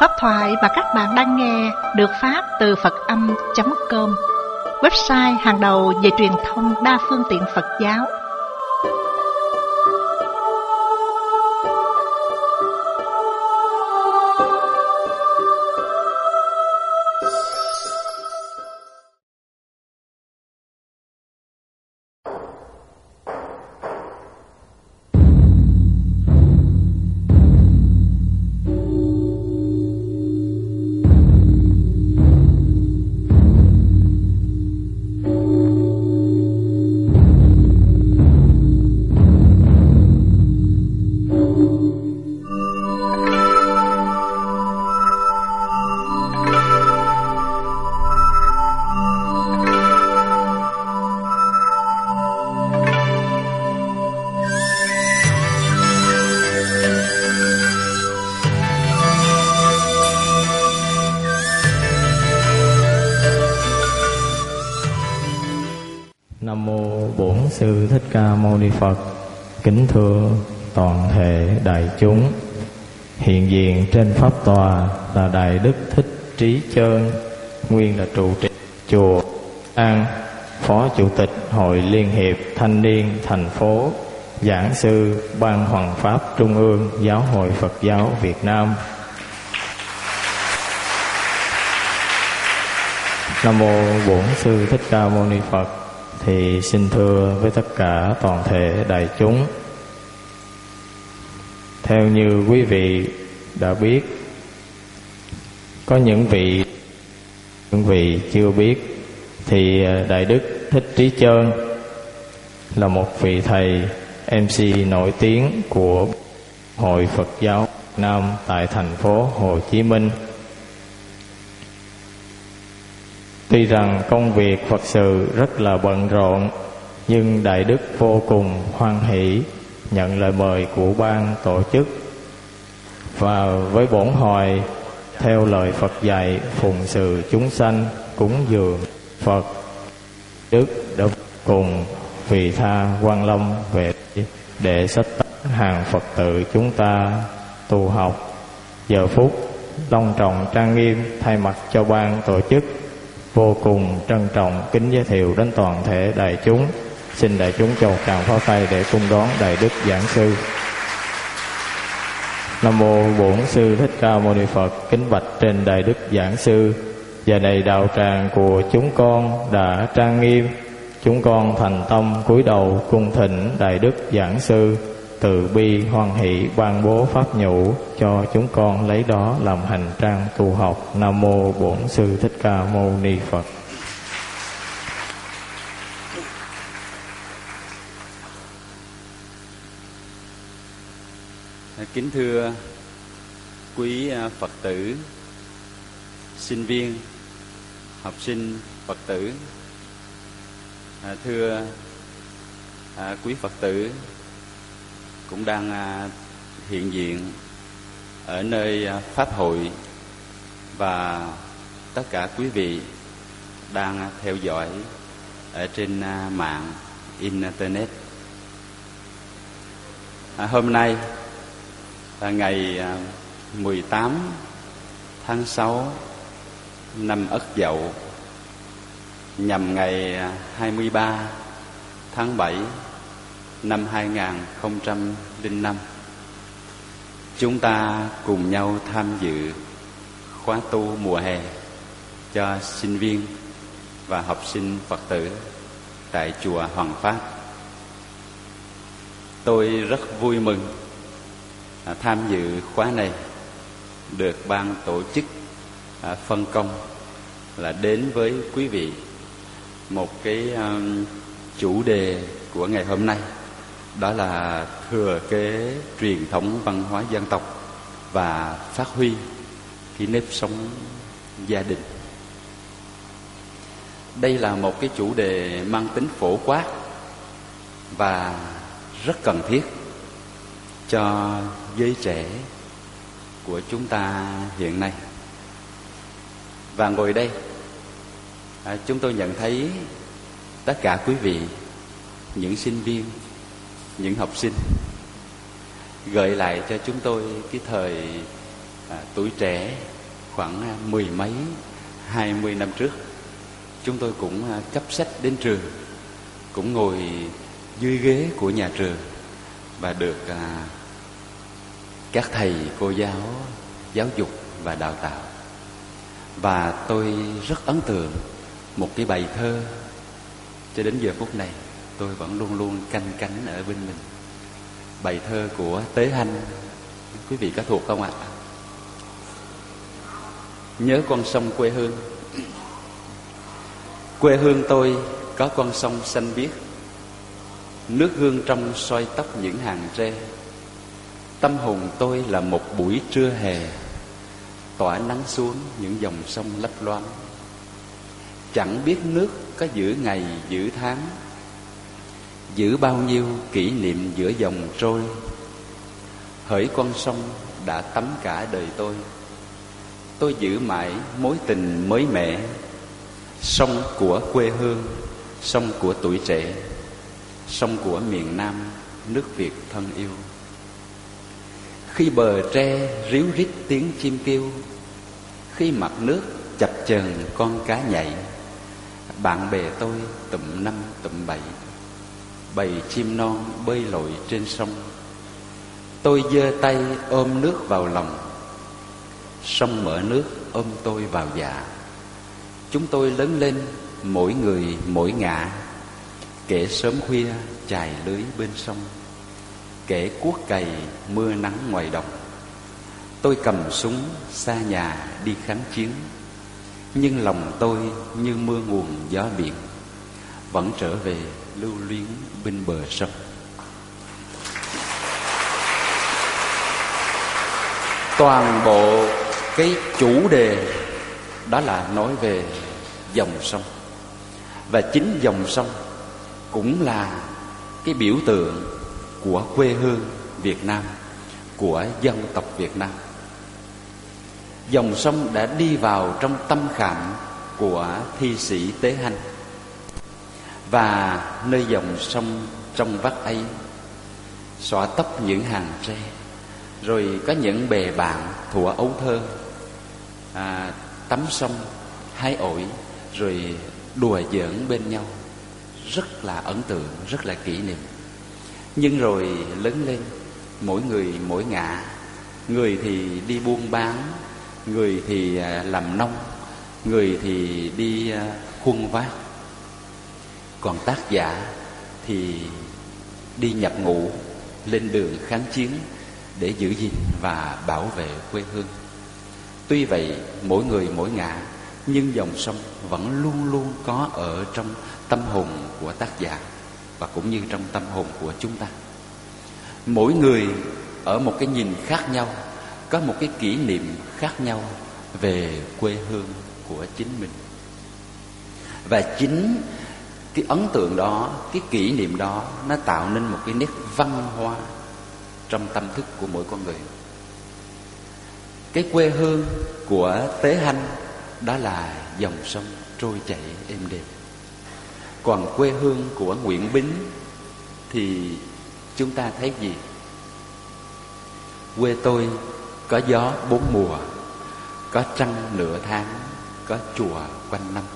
Pháp thoại mà các bạn đang nghe được phát từ Phật-âm.com, website hàng đầu về truyền thông đa phương tiện Phật giáo. Nam mô Bổn Sư Thích Ca Mâu Ni Phật. Kính thưa toàn thể đại chúng, hiện diện trên pháp tòa là Đại Đức Thích Trí Chơn, nguyên là trụ trì chùa An, Phó Chủ tịch Hội Liên hiệp Thanh niên thành phố, giảng sư Ban Hoằng Pháp Trung ương Giáo hội Phật giáo Việt Nam. Nam mô Bổn Sư Thích Ca Mâu Ni Phật. Thì xin thưa với tất cả toàn thể đại chúng, theo như quý vị đã biết, có những vị chưa biết, thì Đại Đức Thích Trí Chơn là một vị thầy MC nổi tiếng của Hội Phật giáo Việt Nam tại thành phố Hồ Chí Minh. Tuy rằng công việc Phật sự rất là bận rộn, nhưng Đại Đức vô cùng hoan hỷ nhận lời mời của ban tổ chức, và với bổn hội theo lời Phật dạy phụng sự chúng sanh, cúng dường Phật. Đức đã cùng vị tha Quan Lâm về để sách tán hàng Phật tử chúng ta tu học. Giờ phút long trọng trang nghiêm, thay mặt cho ban tổ chức vô cùng trân trọng kính giới thiệu đến toàn thể đại chúng. Xin đại chúng cho tràng pháo tay để cung đón Đại Đức giảng sư. Nam mô Bổn Sư Thích Ca Mâu Ni Phật. Kính bạch trên Đại Đức giảng sư, giờ này đạo tràng của chúng con đã trang nghiêm, chúng con thành tâm cúi đầu cung thỉnh Đại Đức giảng sư từ bi hoan hỷ ban bố pháp nhũ cho chúng con lấy đó làm hành trang tu học. Nam mô Bổn Sư Thích Ca Mâu Ni Phật. Kính thưa quý Phật tử, sinh viên, học sinh Phật tử, thưa quý Phật tử cũng đang hiện diện ở nơi pháp hội, và tất cả quý vị đang theo dõi ở trên mạng internet. Hôm nay là ngày 18 tháng 6 năm Ất Dậu, nhằm ngày 23 tháng 7 năm 2005, chúng ta cùng nhau tham dự khóa tu mùa hè cho sinh viên và học sinh Phật tử tại chùa Hoằng Pháp. Tôi rất vui mừng tham dự khóa này, được ban tổ chức phân công là đến với quý vị một cái chủ đề của ngày hôm nay, đó là thừa kế truyền thống văn hóa dân tộc và phát huy cái nếp sống gia đình. Đây là một cái chủ đề mang tính phổ quát và rất cần thiết cho giới trẻ của chúng ta hiện nay. Và ngồi đây, chúng tôi nhận thấy tất cả quý vị, những sinh viên, những học sinh, gợi lại cho chúng tôi cái thời tuổi trẻ khoảng 10 mấy 20 năm trước, chúng tôi cũng cấp sách đến trường, cũng ngồi dưới ghế của nhà trường và được các thầy cô giáo giáo dục và đào tạo. Và tôi rất ấn tượng một cái bài thơ, cho đến giờ phút này tôi vẫn luôn luôn canh cánh ở bên mình. Bài thơ của Tế Hanh, quý vị có thuộc không ạ? Nhớ con sông quê hương. Quê hương tôi có con sông xanh biếc, nước gương trong soi tóc những hàng tre. Tâm hồn tôi là một buổi trưa hè, tỏa nắng xuống những dòng sông lấp loáng. Chẳng biết nước có giữ ngày giữ tháng, giữ bao nhiêu kỷ niệm giữa dòng trôi. Hỡi con sông đã tắm cả đời tôi giữ mãi mối tình mới mẻ. Sông của quê hương, sông của tuổi trẻ, sông của miền Nam, nước Việt thân yêu. Khi bờ tre ríu rít tiếng chim kêu, khi mặt nước chập chờn con cá nhảy, bạn bè tôi tụm năm tụm bảy, bầy chim non bơi lội trên sông. Tôi giơ tay ôm nước vào lòng, sông mở nước ôm tôi vào dạ. Chúng tôi lớn lên mỗi người mỗi ngả, kẻ sớm khuya chài lưới bên sông, kẻ cuốc cày mưa nắng ngoài đồng. Tôi cầm súng xa nhà đi kháng chiến, nhưng lòng tôi như mưa nguồn gió biển, vẫn trở về lưu luyến bên bờ sông. Toàn bộ cái chủ đề đó là nói về dòng sông. Và chính dòng sông cũng là cái biểu tượng của quê hương Việt Nam, của dân tộc Việt Nam. Dòng sông đã đi vào trong tâm khảm của thi sĩ Tế Hanh. Và nơi dòng sông trong vắt ấy, xõa tóc những hàng tre, rồi có những bè bạn thuở ấu thơ tắm sông, hái ổi, rồi đùa giỡn bên nhau. Rất là ấn tượng, rất là kỷ niệm. Nhưng rồi lớn lên, mỗi người mỗi ngả. Người thì đi buôn bán, người thì làm nông, người thì đi khuân vác. Còn tác giả thì đi nhập ngũ, lên đường kháng chiến để giữ gìn và bảo vệ quê hương. Tuy vậy, mỗi người mỗi ngả, nhưng dòng sông vẫn luôn luôn có ở trong tâm hồn của tác giả và cũng như trong tâm hồn của chúng ta. Mỗi người ở một cái nhìn khác nhau, có một cái kỷ niệm khác nhau về quê hương của chính mình. Và chính cái ấn tượng đó, cái kỷ niệm đó, nó tạo nên một cái nét văn hóa trong tâm thức của mỗi con người. Cái quê hương của Tế Hanh đó là dòng sông trôi chảy êm đềm. Còn quê hương của Nguyễn Bính thì chúng ta thấy gì? Quê tôi có gió bốn mùa, có trăng nửa tháng, có chùa quanh năm.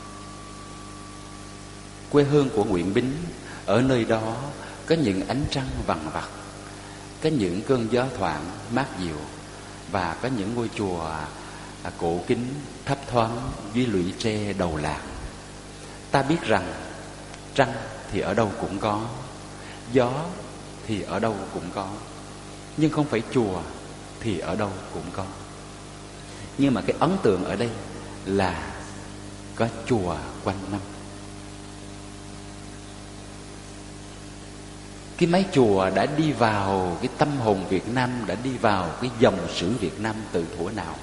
Quê hương của Nguyễn Bính, ở nơi đó có những ánh trăng vằng vặc, có những cơn gió thoảng mát dịu, và có những ngôi chùa cổ kính thấp thoáng dưới lũy tre đầu làng. Ta biết rằng trăng thì ở đâu cũng có, gió thì ở đâu cũng có, nhưng không phải chùa thì ở đâu cũng có. Nhưng mà cái ấn tượng ở đây là có chùa quanh năm. Cái mái chùa đã đi vào cái tâm hồn Việt Nam, đã đi vào cái dòng sử Việt Nam từ thuở nào?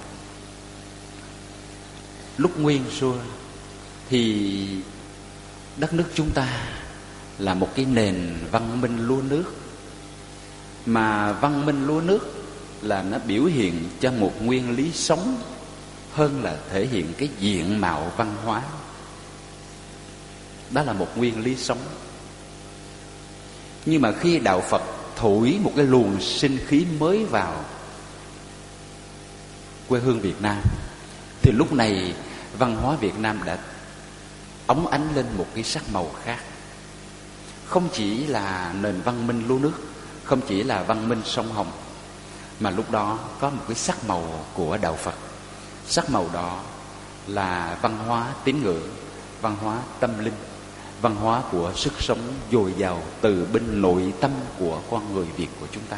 Lúc nguyên xưa thì đất nước chúng ta là một cái nền văn minh lúa nước. Mà văn minh lúa nước là nó biểu hiện cho một nguyên lý sống hơn là thể hiện cái diện mạo văn hóa. Đó là một nguyên lý sống. Nhưng mà khi đạo Phật thổi một cái luồng sinh khí mới vào, quê hương Việt Nam, thì lúc này văn hóa Việt Nam đã óng ánh lên một cái sắc màu khác. Không chỉ là nền văn minh lúa nước, không chỉ là văn minh sông Hồng, mà lúc đó có một cái sắc màu của đạo Phật. Sắc màu đó là văn hóa tín ngưỡng, văn hóa tâm linh, văn hóa của sức sống dồi dào từ bên nội tâm của con người Việt của chúng ta.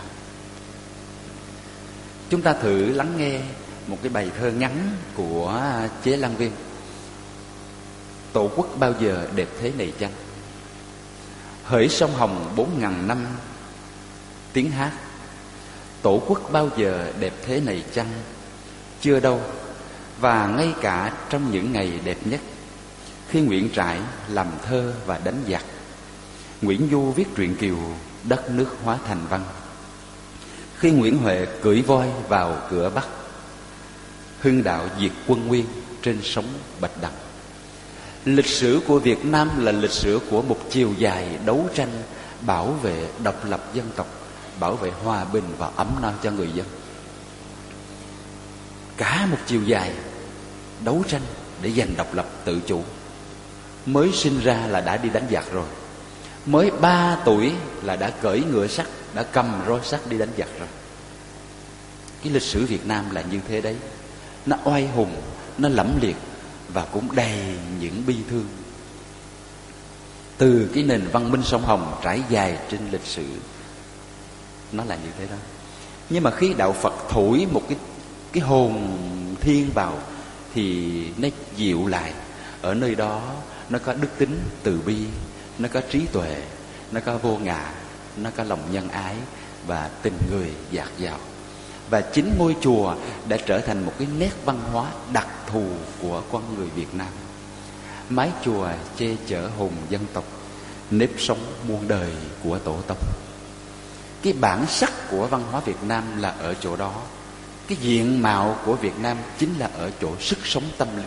Chúng ta thử lắng nghe một cái bài thơ ngắn của Chế Lan Viên. Tổ quốc bao giờ đẹp thế này chăng? Hỡi sông Hồng 4.000 năm tiếng hát, tổ quốc bao giờ đẹp thế này chăng? Chưa đâu. Và ngay cả trong những ngày đẹp nhất, khi Nguyễn Trãi làm thơ và đánh giặc, Nguyễn Du viết truyện Kiều, đất nước hóa thành văn, khi Nguyễn Huệ cưỡi voi vào cửa Bắc, Hưng Đạo diệt quân Nguyên trên sóng Bạch Đằng. Lịch sử của Việt Nam là lịch sử của một chiều dài đấu tranh bảo vệ độc lập dân tộc, bảo vệ hòa bình và ấm no cho người dân. Cả một chiều dài đấu tranh để giành độc lập tự chủ. Mới sinh ra là đã đi đánh giặc rồi. Mới 3 tuổi là đã cưỡi ngựa sắt, đã cầm roi sắt đi đánh giặc rồi. Cái lịch sử Việt Nam là như thế đấy. Nó oai hùng, nó lẫm liệt và cũng đầy những bi thương. Từ cái nền văn minh sông Hồng trải dài trên lịch sử, nó là như thế đó. Nhưng mà khi đạo Phật thổi một cái hồn thiên vào thì nó dịu lại. Ở nơi đó nó có đức tính từ bi, nó có trí tuệ, nó có vô ngã, nó có lòng nhân ái và tình người dạt dào. Và chính ngôi chùa đã trở thành một cái nét văn hóa đặc thù của con người Việt Nam. Mái chùa che chở hồn dân tộc, nếp sống muôn đời của tổ tông. Cái bản sắc của văn hóa Việt Nam là ở chỗ đó. Cái diện mạo của Việt Nam chính là ở chỗ sức sống tâm linh.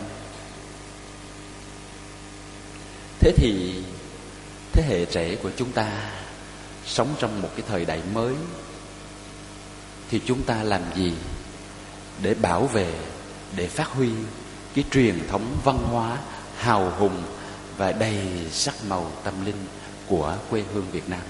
Thế thì thế hệ trẻ của chúng ta sống trong một cái thời đại mới, thì chúng ta làm gì để bảo vệ, để phát huy cái truyền thống văn hóa hào hùng và đầy sắc màu tâm linh của quê hương Việt Nam?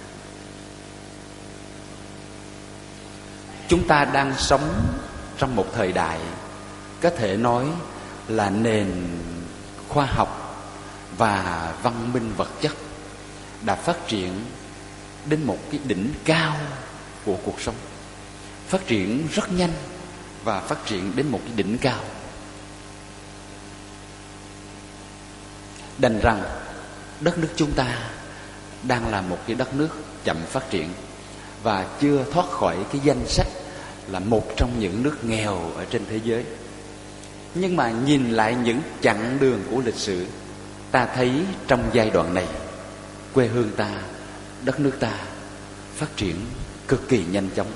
Chúng ta đang sống trong một thời đại có thể nói là nền khoa học và văn minh vật chất đã phát triển đến một cái đỉnh cao của cuộc sống. Phát triển rất nhanh và phát triển đến một cái đỉnh cao. Đành rằng đất nước chúng ta đang là một cái đất nước chậm phát triển và chưa thoát khỏi cái danh sách là một trong những nước nghèo ở trên thế giới. Nhưng mà nhìn lại những chặng đường của lịch sử, ta thấy trong giai đoạn này, quê hương ta, đất nước ta phát triển cực kỳ nhanh chóng.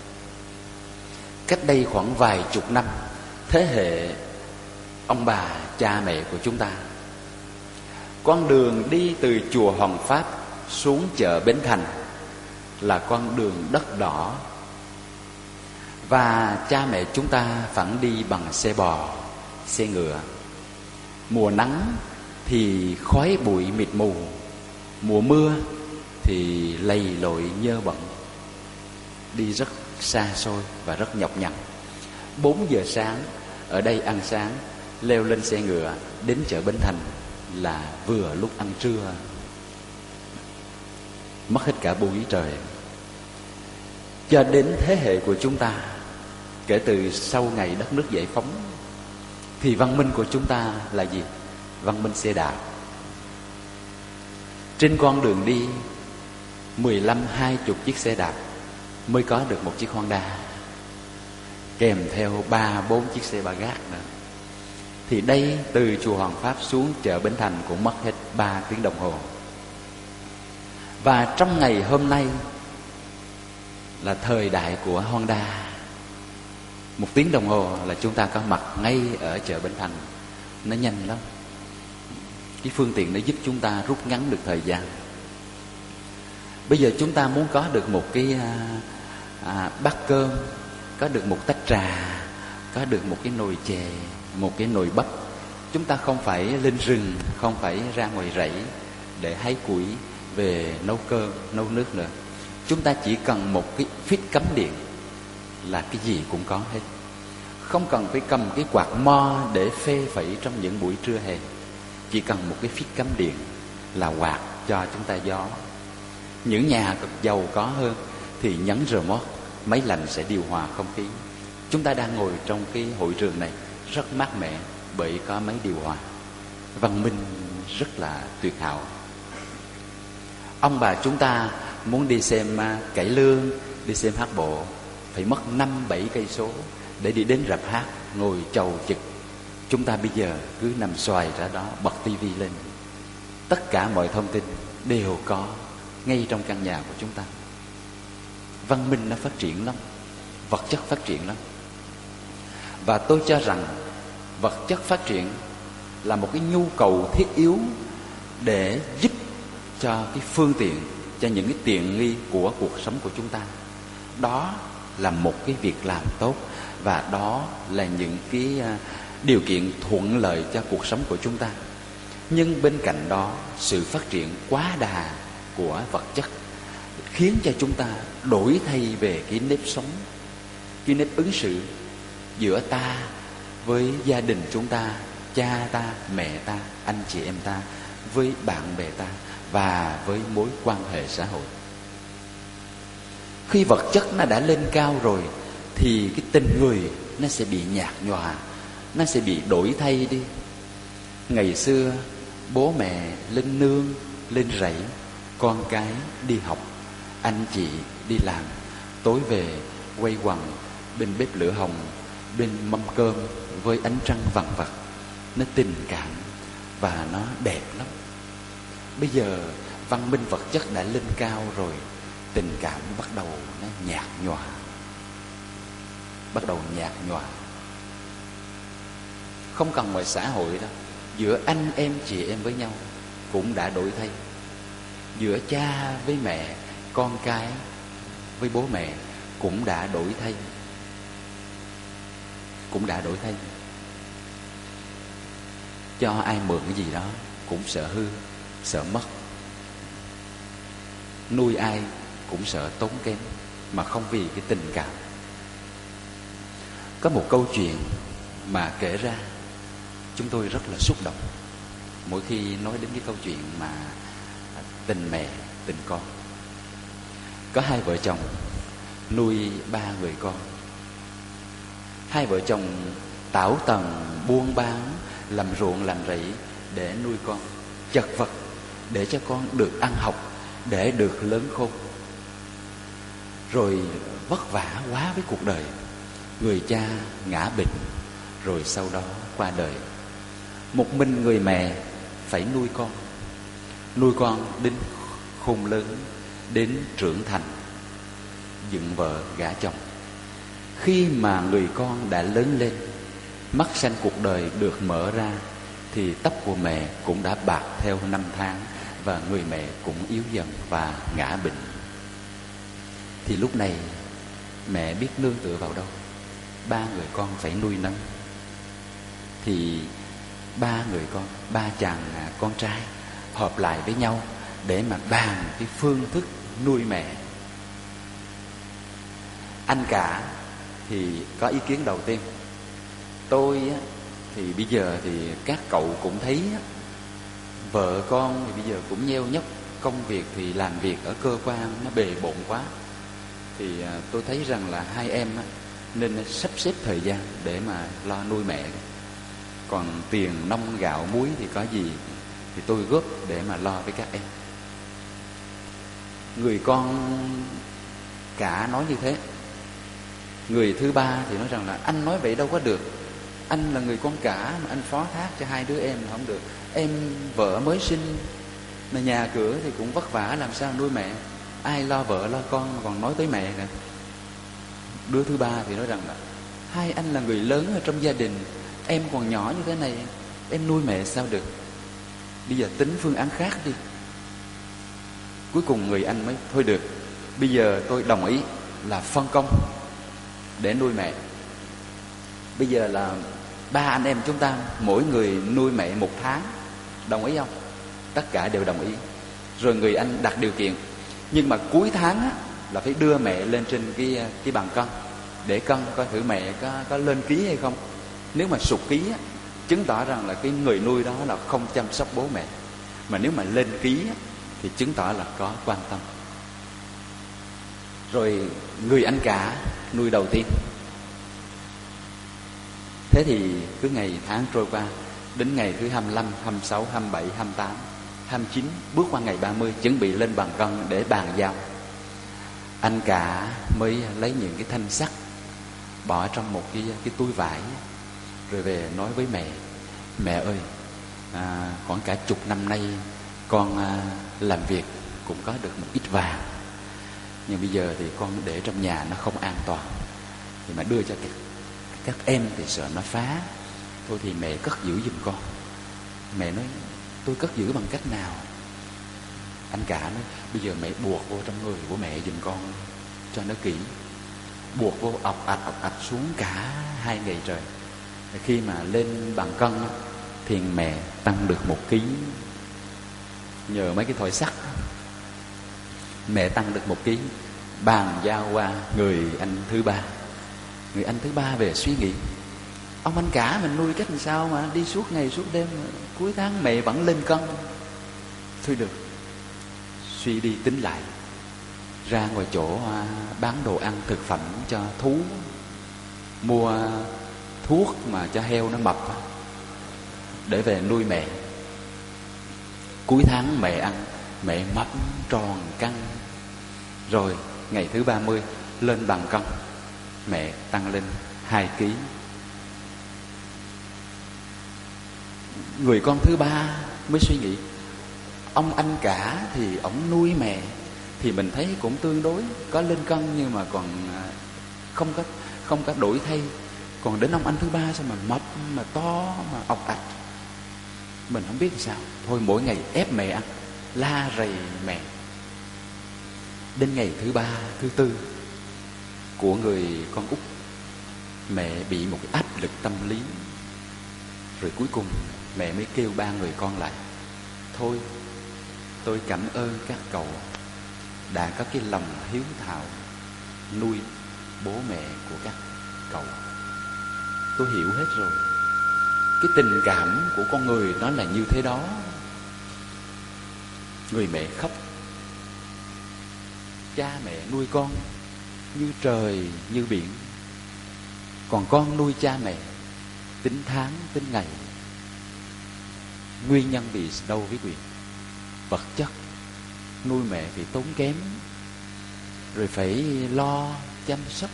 Cách đây khoảng vài chục năm, thế hệ ông bà, cha mẹ của chúng ta, con đường đi từ chùa Hoàng Pháp xuống chợ Bến Thành là con đường đất đỏ. Và cha mẹ chúng ta phẳng đi bằng xe bò, xe ngựa. Mùa nắng thì khói bụi mịt mù, mùa mưa thì lầy lội nhơ bẩn. Đi rất xa xôi và rất nhọc nhằn. 4 giờ sáng ở đây ăn sáng, leo lên xe ngựa đến chợ Bến Thành là vừa lúc ăn trưa. Mất hết cả buổi trời. Cho đến thế hệ của chúng ta, kể từ sau ngày đất nước giải phóng, thì văn minh của chúng ta là gì? Văn minh xe đạp. Trên con đường đi 15-20 chiếc xe đạp mới có được một chiếc Honda, kèm theo 3-4 chiếc xe ba gác nữa. Thì đây, từ chùa Hoàng Pháp xuống chợ Bến Thành cũng mất hết 3 tiếng đồng hồ. Và trong ngày hôm nay là thời đại của Honda. 1 tiếng đồng hồ là chúng ta có mặt ngay ở chợ Bến Thành. Nó nhanh lắm. Cái phương tiện nó giúp chúng ta rút ngắn được thời gian. Bây giờ chúng ta muốn có được một cái bát cơm, có được một tách trà, có được một cái nồi chè, một cái nồi bắp. Chúng ta không phải lên rừng, không phải ra ngoài rẫy để hái củi về nấu cơm, nấu nước nữa. Chúng ta chỉ cần một cái phích cắm điện là cái gì cũng có hết. Không cần phải cầm cái quạt mo để phê phẩy trong những buổi trưa hè. Chỉ cần một cái phích cắm điện là quạt cho chúng ta gió. Những nhà giàu có hơn thì nhấn remote, máy lạnh sẽ điều hòa không khí. Chúng ta đang ngồi trong cái hội trường này rất mát mẻ bởi có máy điều hòa. Văn minh rất là tuyệt hảo. Ông bà chúng ta muốn đi xem cải lương, đi xem hát bộ phải mất 5-7 cây số để đi đến rạp hát ngồi chầu chực. Chúng ta bây giờ cứ nằm xoài ra đó, bật tivi lên, tất cả mọi thông tin đều có ngay trong căn nhà của chúng ta. Văn minh nó phát triển lắm, vật chất phát triển lắm. Và tôi cho rằng vật chất phát triển là một cái nhu cầu thiết yếu để giúp cho cái phương tiện, cho những cái tiện nghi của cuộc sống của chúng ta. Đó là một cái việc làm tốt, và đó là những cái điều kiện thuận lợi cho cuộc sống của chúng ta. Nhưng bên cạnh đó, sự phát triển quá đà của vật chất khiến cho chúng ta đổi thay về cái nếp sống, cái nếp ứng xử giữa ta với gia đình chúng ta, cha ta, mẹ ta, anh chị em ta, với bạn bè ta và với mối quan hệ xã hội. Khi vật chất nó đã lên cao rồi thì cái tình người nó sẽ bị nhạt nhòa, nó sẽ bị đổi thay đi. Ngày xưa bố mẹ lên nương, lên rẫy, con cái đi học, anh chị đi làm, tối về quây quần bên bếp lửa hồng, bên mâm cơm với ánh trăng vằn vặt. Nó tình cảm và nó đẹp lắm. Bây giờ văn minh vật chất đã lên cao rồi, tình cảm bắt đầu nó nhạt nhòa, bắt đầu nhạt nhòa. Không cần ngoài xã hội đâu, giữa anh em chị em với nhau cũng đã đổi thay. Giữa cha với mẹ, con cái với bố mẹ cũng đã đổi thay. Cũng đã đổi thay. Cho ai mượn cái gì đó cũng sợ hư, sợ mất. Nuôi ai cũng sợ tốn kém, mà không vì cái tình cảm. Có một câu chuyện mà kể ra chúng tôi rất là xúc động mỗi khi nói đến cái câu chuyện mà tình mẹ, tình con. Có hai vợ chồng nuôi 3 người con. Hai vợ chồng tảo tần buôn bán, làm ruộng làm rẫy để nuôi con, chật vật để cho con được ăn học, để được lớn khôn. Rồi vất vả quá với cuộc đời, người cha ngã bệnh, rồi sau đó qua đời. Một mình người mẹ phải nuôi con đến khôn lớn, đến trưởng thành, dựng vợ gả chồng. Khi mà người con đã lớn lên, mắt xanh cuộc đời được mở ra, thì tóc của mẹ cũng đã bạc theo năm tháng, và người mẹ cũng yếu dần và ngã bệnh. Thì lúc này mẹ biết nương tựa vào đâu? 3 người con phải nuôi nấng. Thì 3 người con, 3 chàng con trai hợp lại với nhau để mà bàn cái phương thức nuôi mẹ. Anh cả thì có ý kiến đầu tiên: tôi thì bây giờ thì các cậu cũng thấy vợ con thì bây giờ cũng nheo nhóc, công việc thì làm việc ở cơ quan nó bề bộn quá, thì tôi thấy rằng là hai em nên sắp xếp thời gian để mà lo nuôi mẹ. Còn tiền nông gạo muối thì có gì thì tôi góp để mà lo với các em. Người con cả nói như thế. Người thứ ba thì nói rằng là anh nói vậy đâu có được, anh là người con cả mà anh phó thác cho 2 đứa em là không được. Em vợ mới sinh mà nhà cửa thì cũng vất vả, làm sao nuôi mẹ, ai lo vợ lo con mà còn nói tới mẹ nè. Đứa thứ ba thì nói rằng là hai anh là người lớn ở trong gia đình, em còn nhỏ như thế này, em nuôi mẹ sao được, bây giờ tính phương án khác đi. Cuối cùng người anh mới thôi được, bây giờ tôi đồng ý là phân công để nuôi mẹ. Bây giờ là 3 anh em chúng ta mỗi người nuôi mẹ 1 tháng, đồng ý không? Tất cả đều đồng ý. Rồi người anh đặt điều kiện, nhưng mà cuối tháng á, là phải đưa mẹ lên trên cái bàn cân để cân coi thử mẹ có lên ký hay không. Nếu mà sụt ký á, chứng tỏ rằng là cái người nuôi đó là không chăm sóc bố mẹ. Mà nếu mà lên ký á, thì chứng tỏ là có quan tâm. Rồi người anh cả nuôi đầu tiên. Thế thì cứ ngày tháng trôi qua, đến ngày thứ 25, 26, 27, 28, 29, bước qua ngày 30, chuẩn bị lên bàn cân để bàn giao. Anh cả mới lấy những cái thanh sắt bỏ trong một cái túi vải, rồi về nói với mẹ: mẹ ơi, khoảng cả chục năm nay con làm việc cũng có được một ít vàng, nhưng bây giờ thì con để trong nhà nó không an toàn, thì mà đưa cho các em thì sợ nó phá. Thôi thì mẹ cất giữ giùm con. Mẹ nói: tôi cất giữ bằng cách nào? Anh cả nói: bây giờ mẹ buộc vô trong người của mẹ giùm con cho nó kỹ. Buộc vô ọc ạch xuống cả 2 ngày trời. Khi mà lên bàn cân thì mẹ tăng được 1 ký. Nhờ mấy cái thỏi sắt mẹ tăng được 1 ký. Bàn giao qua người anh thứ 3. Người anh thứ 3 về suy nghĩ: ông anh cả mình nuôi cách làm sao mà đi suốt ngày suốt đêm, cuối tháng mẹ vẫn lên cân. Thôi được, suy đi tính lại, ra ngoài chỗ bán đồ ăn thực phẩm cho thú, mua thuốc mà cho heo nó mập để về nuôi mẹ. Cuối tháng mẹ ăn, mẹ mập tròn căng. Rồi ngày thứ 30 lên bàn cân, mẹ tăng lên 2 ký. Người con thứ 3 mới suy nghĩ: ông anh cả thì ổng nuôi mẹ thì mình thấy cũng tương đối có lên cân, nhưng mà còn không có đổi thay. Còn đến ông anh thứ 3 sao mà mập, mà to, mà ọc ạch, mình không biết sao. Thôi mỗi ngày ép mẹ ăn, la rầy mẹ. Đến ngày thứ 3, thứ 4 của người con út, mẹ bị một cái áp lực tâm lý. Rồi cuối cùng mẹ mới kêu 3 người con lại: thôi, tôi cảm ơn các cậu đã có cái lòng hiếu thảo nuôi bố mẹ của các cậu. Tôi hiểu hết rồi. Cái tình cảm của con người nó là như thế đó. Người mẹ khóc. Cha mẹ nuôi con như trời như biển, còn con nuôi cha mẹ tính tháng tính ngày. Nguyên nhân vì đâu quý vị? Vật chất. Nuôi mẹ thì tốn kém, rồi phải lo chăm sóc,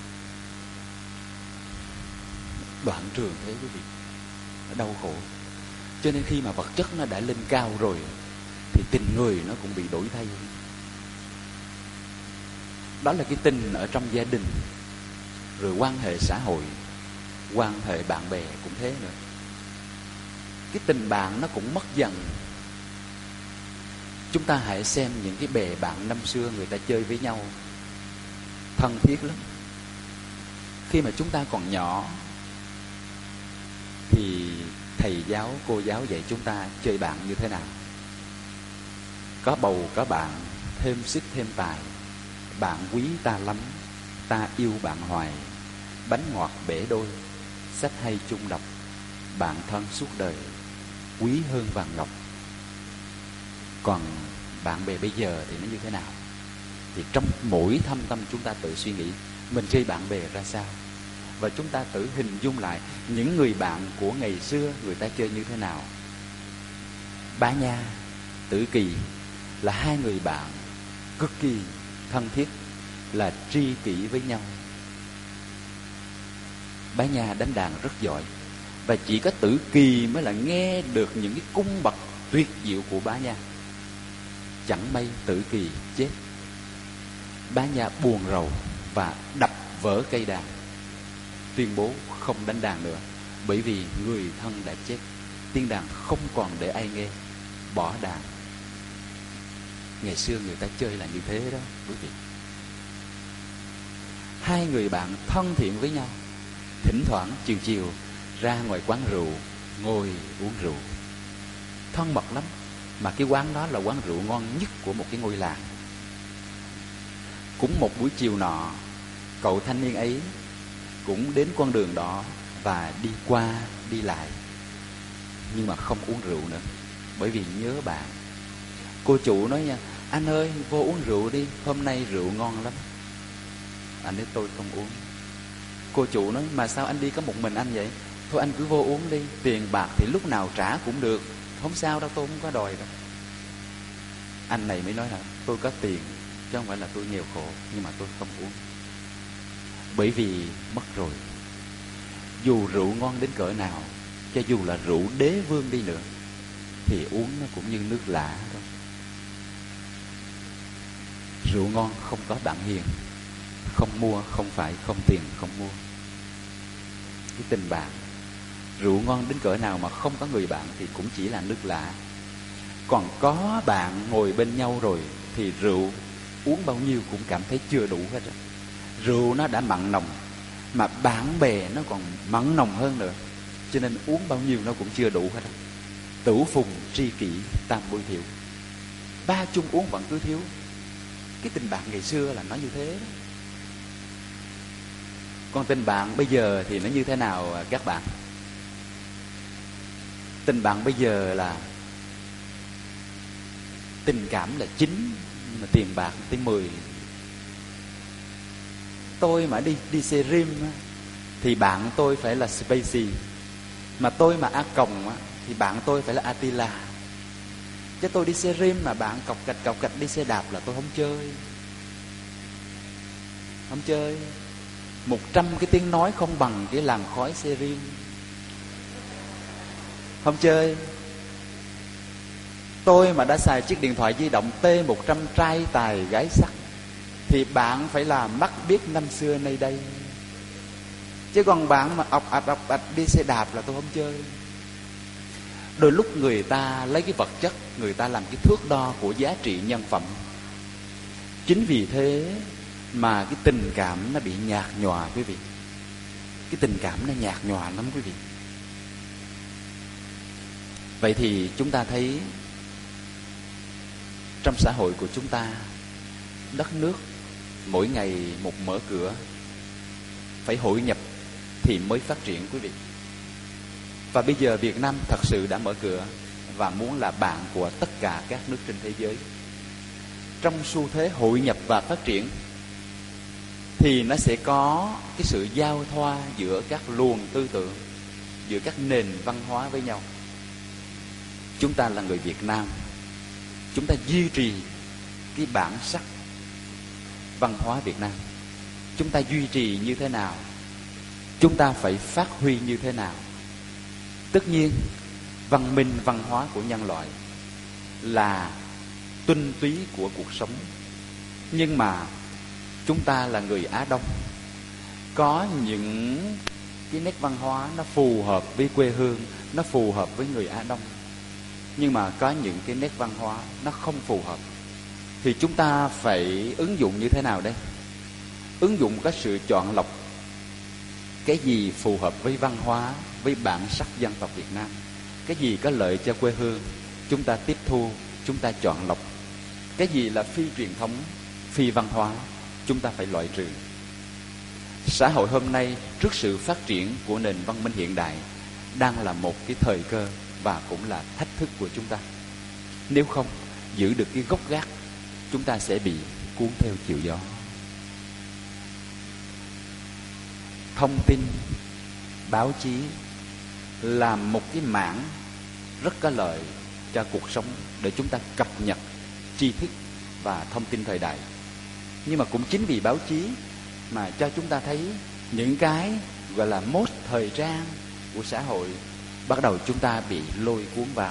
đoạn trường thế quý vị, nó đau khổ. Cho nên khi mà vật chất nó đã lên cao rồi thì tình người nó cũng bị đổi thay. Đó là cái tình ở trong gia đình. Rồi quan hệ xã hội, quan hệ bạn bè cũng thế nữa. Cái tình bạn nó cũng mất dần. Chúng ta hãy xem những cái bè bạn năm xưa người ta chơi với nhau thân thiết lắm. Khi mà chúng ta còn nhỏ thì thầy giáo, cô giáo dạy chúng ta chơi bạn như thế nào. Có bầu có bạn, thêm sức thêm tài. Bạn quý ta lắm, ta yêu bạn hoài. Bánh ngọt bể đôi, sách hay chung đọc. Bạn thân suốt đời, quý hơn vàng ngọc. Còn bạn bè bây giờ thì nó như thế nào? Thì trong mỗi thâm tâm chúng ta tự suy nghĩ mình chơi bạn bè ra sao. Và chúng ta tự hình dung lại những người bạn của ngày xưa người ta chơi như thế nào. Bá Nha, Tử Kỳ là 2 người bạn cực kỳ thân thiết, là tri kỷ với nhau. Bá Nha đánh đàn rất giỏi, và chỉ có Tử Kỳ mới là nghe được những cái cung bậc tuyệt diệu của Bá Nha. Chẳng may Tử Kỳ chết, Bá Nha buồn rầu và đập vỡ cây đàn, tuyên bố không đánh đàn nữa, bởi vì người thân đã chết, tiếng đàn không còn để ai nghe, bỏ đàn. Ngày xưa người ta chơi là như thế đó quý vị. 2 người bạn thân thiện với nhau, thỉnh thoảng chiều chiều ra ngoài quán rượu ngồi uống rượu. Thân mật lắm. Mà cái quán đó là quán rượu ngon nhất của một cái ngôi làng. Cũng một buổi chiều nọ, cậu thanh niên ấy cũng đến con đường đó và đi qua đi lại, nhưng mà không uống rượu nữa, bởi vì nhớ bạn. Cô chủ nói nha: anh ơi, vô uống rượu đi, hôm nay rượu ngon lắm. Anh nói: tôi không uống. Cô chủ nói: mà sao anh đi có một mình anh vậy? Thôi anh cứ vô uống đi, tiền bạc thì lúc nào trả cũng được, không sao đâu, tôi không có đòi đâu. Anh này mới nói là: tôi có tiền, chứ không phải là tôi nghèo khổ, nhưng mà tôi không uống. Bởi vì mất rồi. Dù rượu ngon đến cỡ nào, cho dù là rượu đế vương đi nữa, thì uống nó cũng như nước lã thôi. Rượu ngon không có bạn hiền, không mua, không phải không tiền không mua. Cái tình bạn, rượu ngon đến cỡ nào mà không có người bạn thì cũng chỉ là nước lã. Còn có bạn ngồi bên nhau rồi thì rượu uống bao nhiêu cũng cảm thấy chưa đủ hết. Rượu nó đã mặn nồng, mà bạn bè nó còn mặn nồng hơn nữa, cho nên uống bao nhiêu nó cũng chưa đủ hết. Tửu phùng tri kỷ tam bội thiểu, ba chung uống vẫn cứ thiếu. Cái tình bạn ngày xưa là nó như thế đó. Còn tình bạn bây giờ thì nó như thế nào các bạn? Tình bạn bây giờ là tình cảm là 9, mà tiền bạc tới 10. Tôi mà đi xe rim thì bạn tôi phải là Spacey, mà tôi mà A Còng thì bạn tôi phải là Attila. Chứ tôi đi xe rim mà bạn cọc cạch đi xe đạp là tôi không chơi. Không chơi. 100 cái tiếng nói không bằng cái làn khói xe rim. Không chơi. Tôi mà đã xài chiếc điện thoại di động T100 trai tài gái sắc thì bạn phải là mắt biết năm xưa nay đây. Chứ còn bạn mà ọc ạch đi xe đạp là tôi không chơi. Đôi lúc người ta lấy cái vật chất, người ta làm cái thước đo của giá trị nhân phẩm. Chính vì thế mà cái tình cảm nó bị nhạt nhòa quý vị. Cái tình cảm nó nhạt nhòa lắm quý vị. Vậy thì chúng ta thấy trong xã hội của chúng ta, đất nước mỗi ngày một mở cửa, phải hội nhập thì mới phát triển quý vị. Và bây giờ Việt Nam thật sự đã mở cửa và muốn là bạn của tất cả các nước trên thế giới. Trong xu thế hội nhập và phát triển thì nó sẽ có cái sự giao thoa giữa các luồng tư tưởng, giữa các nền văn hóa với nhau. Chúng ta là người Việt Nam, chúng ta duy trì cái bản sắc văn hóa Việt Nam. Chúng ta duy trì như thế nào, chúng ta phải phát huy như thế nào. Tất nhiên văn minh văn hóa của nhân loại là tinh túy của cuộc sống. Nhưng mà chúng ta là người Á Đông, có những cái nét văn hóa nó phù hợp với quê hương, nó phù hợp với người Á Đông. Nhưng mà có những cái nét văn hóa nó không phù hợp. Thì chúng ta phải ứng dụng như thế nào đây? Ứng dụng cái sự chọn lọc. Cái gì phù hợp với văn hóa, với bản sắc dân tộc Việt Nam, cái gì có lợi cho quê hương, chúng ta tiếp thu, chúng ta chọn lọc. Cái gì là phi truyền thống, phi văn hóa, chúng ta phải loại trừ. Xã hội hôm nay trước sự phát triển của nền văn minh hiện đại đang là một cái thời cơ và cũng là thách thức của chúng ta. Nếu không giữ được cái gốc gác, chúng ta sẽ bị cuốn theo chiều gió. Thông tin, báo chí là một cái mảng rất có lợi cho cuộc sống để chúng ta cập nhật tri thức và thông tin thời đại. Nhưng mà cũng chính vì báo chí mà cho chúng ta thấy những cái gọi là mốt thời trang của xã hội, bắt đầu chúng ta bị lôi cuốn vào.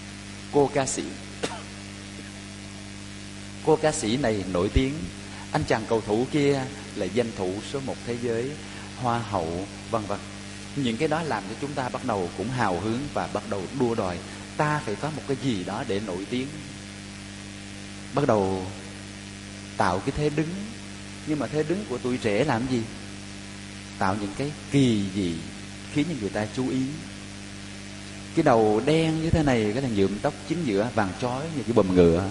Cô ca sĩ này nổi tiếng, anh chàng cầu thủ kia là danh thủ số 1 thế giới, hoa hậu, vân vân. Những cái đó làm cho chúng ta bắt đầu cũng hào hứng và bắt đầu đua đòi. Ta phải có một cái gì đó để nổi tiếng. Bắt đầu tạo cái thế đứng. Nhưng mà thế đứng của tuổi trẻ làm gì? tạo những cái kỳ dị khiến cho người ta chú ý. Cái đầu đen như thế này, cái là nhuộm tóc chính giữa vàng chói như cái bùm ngựa.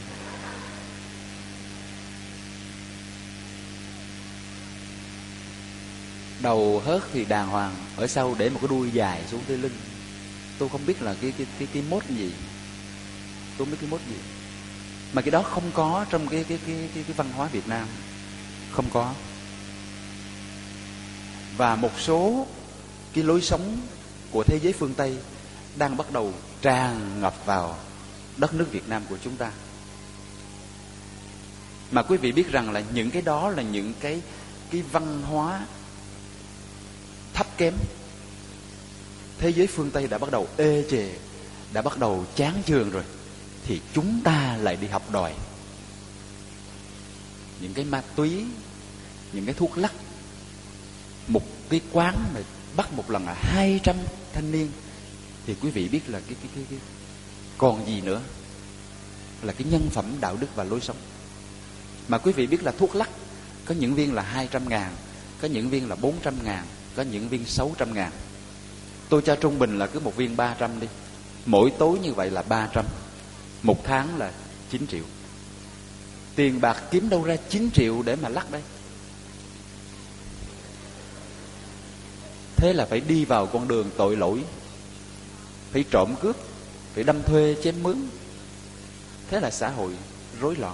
Đầu hớt thì đàng hoàng, ở sau để một cái đuôi dài xuống tới lưng. Tôi không biết là cái mốt gì. Tôi không biết cái mốt gì. Mà cái đó không có trong cái văn hóa Việt Nam. Không có. Và một số cái lối sống của thế giới phương Tây đang bắt đầu tràn ngập vào đất nước Việt Nam của chúng ta. Mà quý vị biết rằng là những cái đó là những cái văn hóa thấp kém. Thế giới phương Tây đã bắt đầu ê chề, đã bắt đầu chán chường rồi, thì chúng ta lại đi học đòi những cái ma túy, những cái thuốc lắc. Một cái quán mà bắt một lần là 200 thanh niên, thì quý vị biết là cái còn gì nữa là cái nhân phẩm đạo đức và lối sống. Mà quý vị biết là thuốc lắc có những viên là 200.000, có những viên là 400.000, có những viên 600.000. Tôi cho trung bình là cứ một viên 300 đi. Mỗi tối như vậy là 300. Một tháng là 9 triệu. Tiền bạc kiếm đâu ra 9 triệu để mà lắc đây? Thế là phải đi vào con đường tội lỗi, phải trộm cướp, phải đâm thuê chém mướn. Thế là xã hội rối loạn.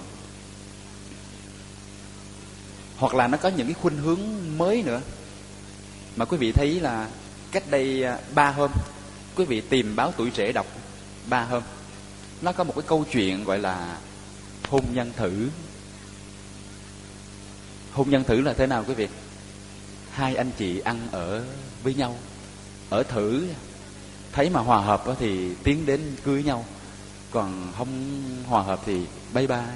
Hoặc là nó có những cái khuynh hướng mới nữa. Mà quý vị thấy là cách đây 3 hôm, quý vị tìm báo Tuổi Trẻ đọc 3 hôm, nó có một cái câu chuyện gọi là hôn nhân thử. Hôn nhân thử là thế nào quý vị? Hai anh chị ăn ở với nhau, ở thử, thấy mà hòa hợp thì tiến đến cưới nhau, còn không hòa hợp thì bye bye.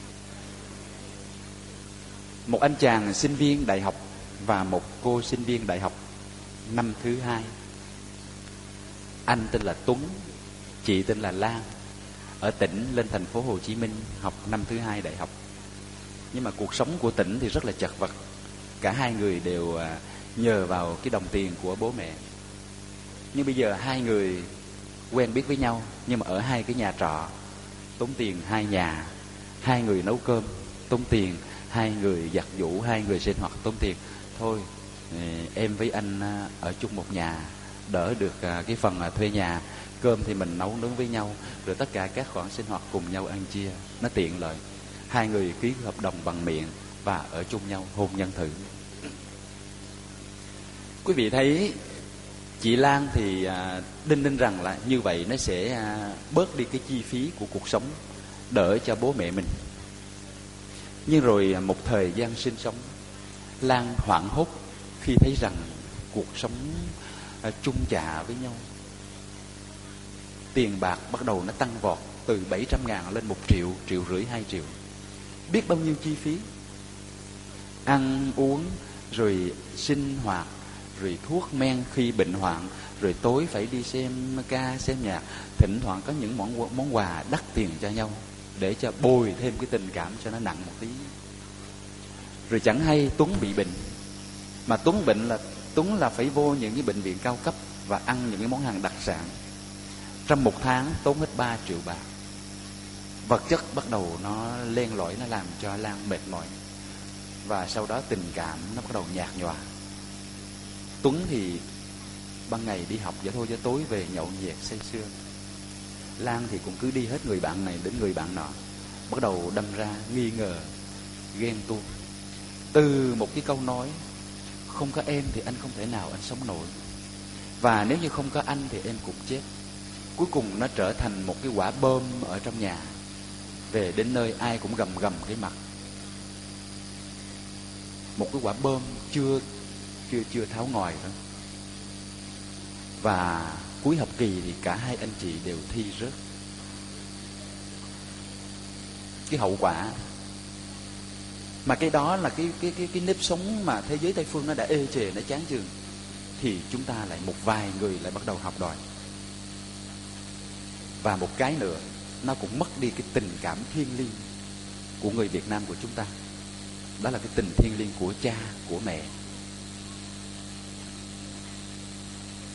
Một anh chàng sinh viên đại học và một cô sinh viên đại học năm thứ 2. Anh tên là Tuấn, chị tên là Lan, ở tỉnh lên thành phố Hồ Chí Minh học năm thứ 2 đại học. Nhưng mà cuộc sống của tỉnh thì rất là chật vật. Cả hai người đều nhờ vào cái đồng tiền của bố mẹ. Nhưng bây giờ hai người quen biết với nhau, nhưng mà ở hai cái nhà trọ, tốn tiền hai nhà. Hai người nấu cơm tốn tiền, hai người giặt giũ, hai người sinh hoạt tốn tiền. Thôi em với anh ở chung một nhà, đỡ được cái phần thuê nhà. Cơm thì mình nấu nướng với nhau, rồi tất cả các khoản sinh hoạt cùng nhau ăn chia, nó tiện lợi. Hai người ký hợp đồng bằng miệng và ở chung nhau, hôn nhân thử. Quý vị thấy chị Lan thì đinh rằng là như vậy nó sẽ bớt đi cái chi phí của cuộc sống, đỡ cho bố mẹ mình. Nhưng rồi một thời gian sinh sống, Lan hoảng hốt khi thấy rằng cuộc sống chung chạ với nhau. Tiền bạc bắt đầu nó tăng vọt từ 700.000 lên 1 triệu, 1,5 triệu, 2 triệu. Biết bao nhiêu chi phí. Ăn uống, rồi sinh hoạt, rồi thuốc men khi bệnh hoạn, rồi tối phải đi xem ca, xem nhạc. Thỉnh thoảng có những món quà đắt tiền cho nhau để cho bồi thêm cái tình cảm cho nó nặng một tí. Rồi chẳng hay Tuấn bị bệnh. Mà Tuấn là phải vô những cái bệnh viện cao cấp và ăn những cái món hàng đặc sản. Trong một tháng tốn hết 3 triệu bạc. Vật chất bắt đầu nó len lỏi, nó làm cho Lan mệt mỏi. Và sau đó tình cảm nó bắt đầu nhạt nhòa. Tuấn thì ban ngày đi học, vậy thôi, cho tối về nhậu nhẹt say sưa. Lan thì cũng cứ đi hết người bạn này đến người bạn nọ. Bắt đầu đâm ra nghi ngờ, ghen tuông. Từ một cái câu nói, không có em thì anh không thể nào anh sống nổi, và nếu như không có anh thì em cũng chết. Cuối cùng nó trở thành một cái quả bom ở trong nhà. Về đến nơi ai cũng gầm gầm cái mặt. Một cái quả bom chưa tháo ngòi nữa. Và cuối học kỳ thì cả hai anh chị đều thi rớt. Cái hậu quả. Mà cái đó là cái nếp sống mà thế giới Tây phương nó đã ê chề, nó chán chường. Thì chúng ta lại một vài người lại bắt đầu học đòi. Và một cái nữa, nó cũng mất đi cái tình cảm thiêng liêng của người Việt Nam của chúng ta. Đó là cái tình thiêng liêng của cha, của mẹ.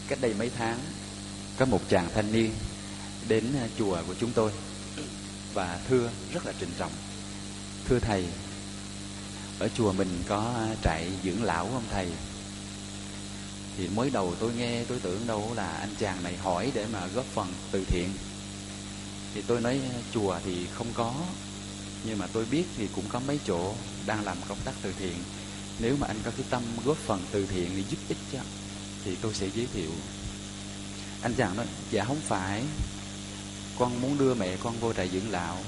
cách đây mấy tháng có một chàng thanh niên đến chùa của chúng tôi và thưa rất là trịnh trọng: thưa thầy, ở chùa mình có trại dưỡng lão không thầy? Thì mới đầu tôi nghe tôi tưởng đâu là anh chàng này hỏi để mà góp phần từ thiện. Thì tôi nói chùa thì không có, nhưng mà tôi biết thì cũng có mấy chỗ đang làm công tác từ thiện. Nếu mà anh có cái tâm góp phần từ thiện để giúp ích cho, thì tôi sẽ giới thiệu. Anh chàng nói: dạ không phải, con muốn đưa mẹ con vô trại dưỡng lão.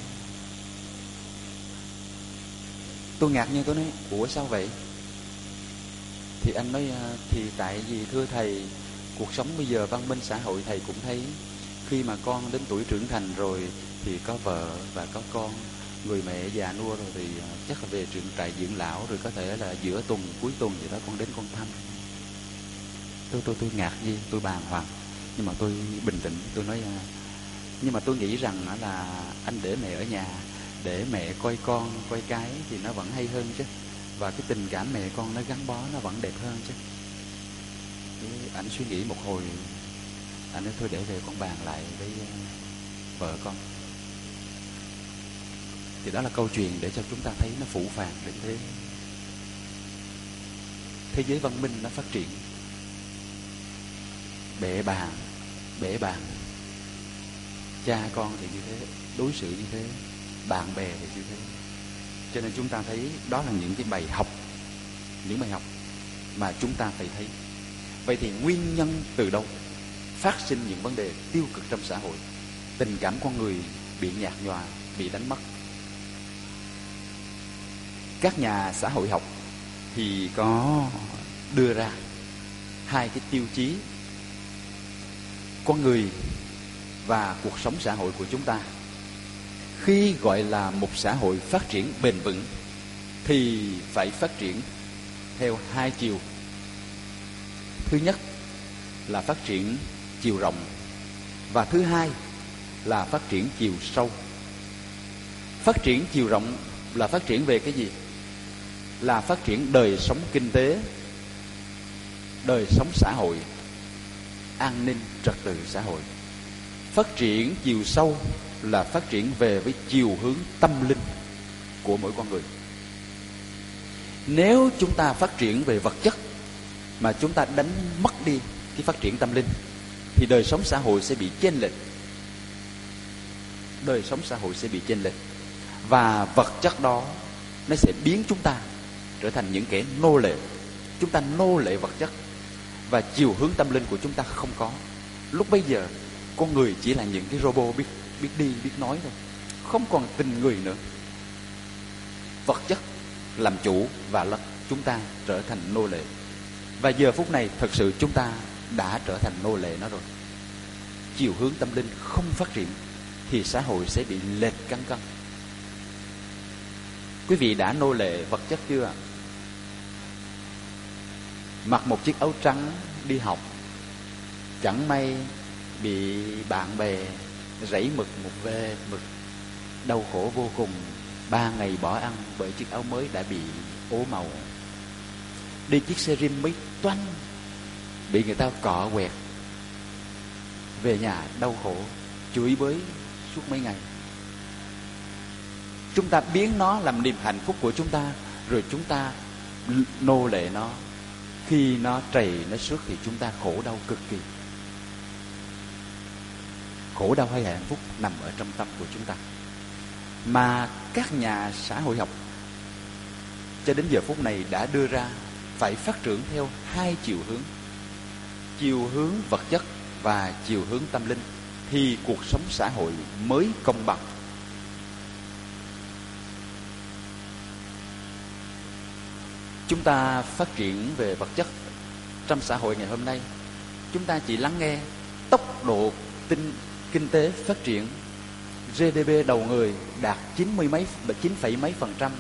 Tôi ngạc nhiên, tôi nói: ủa sao vậy? Thì anh nói: thì tại vì thưa thầy, cuộc sống bây giờ văn minh xã hội thầy cũng thấy, khi mà con đến tuổi trưởng thành rồi thì có vợ và có con, người mẹ già nua rồi thì chắc là về trại dưỡng lão, rồi có thể là giữa tuần, cuối tuần gì đó con đến con thăm. Tôi ngạc nhiên, tôi bàng hoàng, nhưng mà tôi bình tĩnh. Tôi nói: nhưng mà tôi nghĩ rằng là anh để mẹ ở nhà, để mẹ coi con, coi cái thì nó vẫn hay hơn chứ. Và cái tình cảm mẹ con nó gắn bó nó vẫn đẹp hơn chứ. Anh suy nghĩ một hồi, anh nói: thôi để về con bàn lại với vợ con. Thì đó là câu chuyện để cho chúng ta thấy nó phũ phàng đến thế. Thế giới văn minh nó phát triển bệ bàn, cha con thì như thế, đối xử như thế, bạn bè thì như thế. Cho nên chúng ta thấy đó là những cái bài học, những bài học mà chúng ta phải thấy. Vậy thì nguyên nhân từ đâu phát sinh những vấn đề tiêu cực trong xã hội? Tình cảm con người bị nhạt nhòa, bị đánh mất. Các nhà xã hội học thì có đưa ra hai cái tiêu chí: con người và cuộc sống xã hội của chúng ta. Khi gọi là một xã hội phát triển bền vững thì phải phát triển theo hai chiều. Thứ nhất là phát triển chiều rộng, và thứ hai là phát triển chiều sâu. Phát triển chiều rộng là phát triển về cái gì? Là phát triển đời sống kinh tế, đời sống xã hội, an ninh trật tự xã hội. Phát triển chiều sâu là phát triển về với chiều hướng tâm linh của mỗi con người. Nếu chúng ta phát triển về vật chất mà chúng ta đánh mất đi cái phát triển tâm linh thì đời sống xã hội sẽ bị chênh lệch. Đời sống xã hội sẽ bị chênh lệch, và vật chất đó nó sẽ biến chúng ta trở thành những kẻ nô lệ. Chúng ta nô lệ vật chất, và chiều hướng tâm linh của chúng ta không có. Lúc bây giờ con người chỉ là những cái robot biết đi biết nói thôi, không còn tình người nữa. Vật chất làm chủ và chúng ta trở thành nô lệ. Và giờ phút này thật sự chúng ta đã trở thành nô lệ nó rồi. Chiều hướng tâm linh không phát triển thì xã hội sẽ bị lệch căn cân. Quý vị đã nô lệ vật chất chưa? Mặc một chiếc áo trắng đi học, chẳng may bị bạn bè rẫy mực một vê mực, đau khổ vô cùng, 3 ngày bỏ ăn bởi chiếc áo mới đã bị ố màu. Đi chiếc xe rim mới toanh, bị người ta cọ quẹt, về nhà đau khổ, chửi bới suốt mấy ngày. Chúng ta biến nó làm niềm hạnh phúc của chúng ta, rồi chúng ta nô lệ nó. Khi nó trầy, nó xước thì chúng ta khổ đau cực kỳ. Khổ đau hay hạnh phúc nằm ở trong tâm của chúng ta. Mà các nhà xã hội học cho đến giờ phút này đã đưa ra phải phát triển theo hai chiều hướng: chiều hướng vật chất và chiều hướng tâm linh, thì cuộc sống xã hội mới công bằng. Chúng ta phát triển về vật chất trong xã hội ngày hôm nay, chúng ta chỉ lắng nghe tốc độ kinh tế phát triển. GDP đầu người đạt 9,mấy%.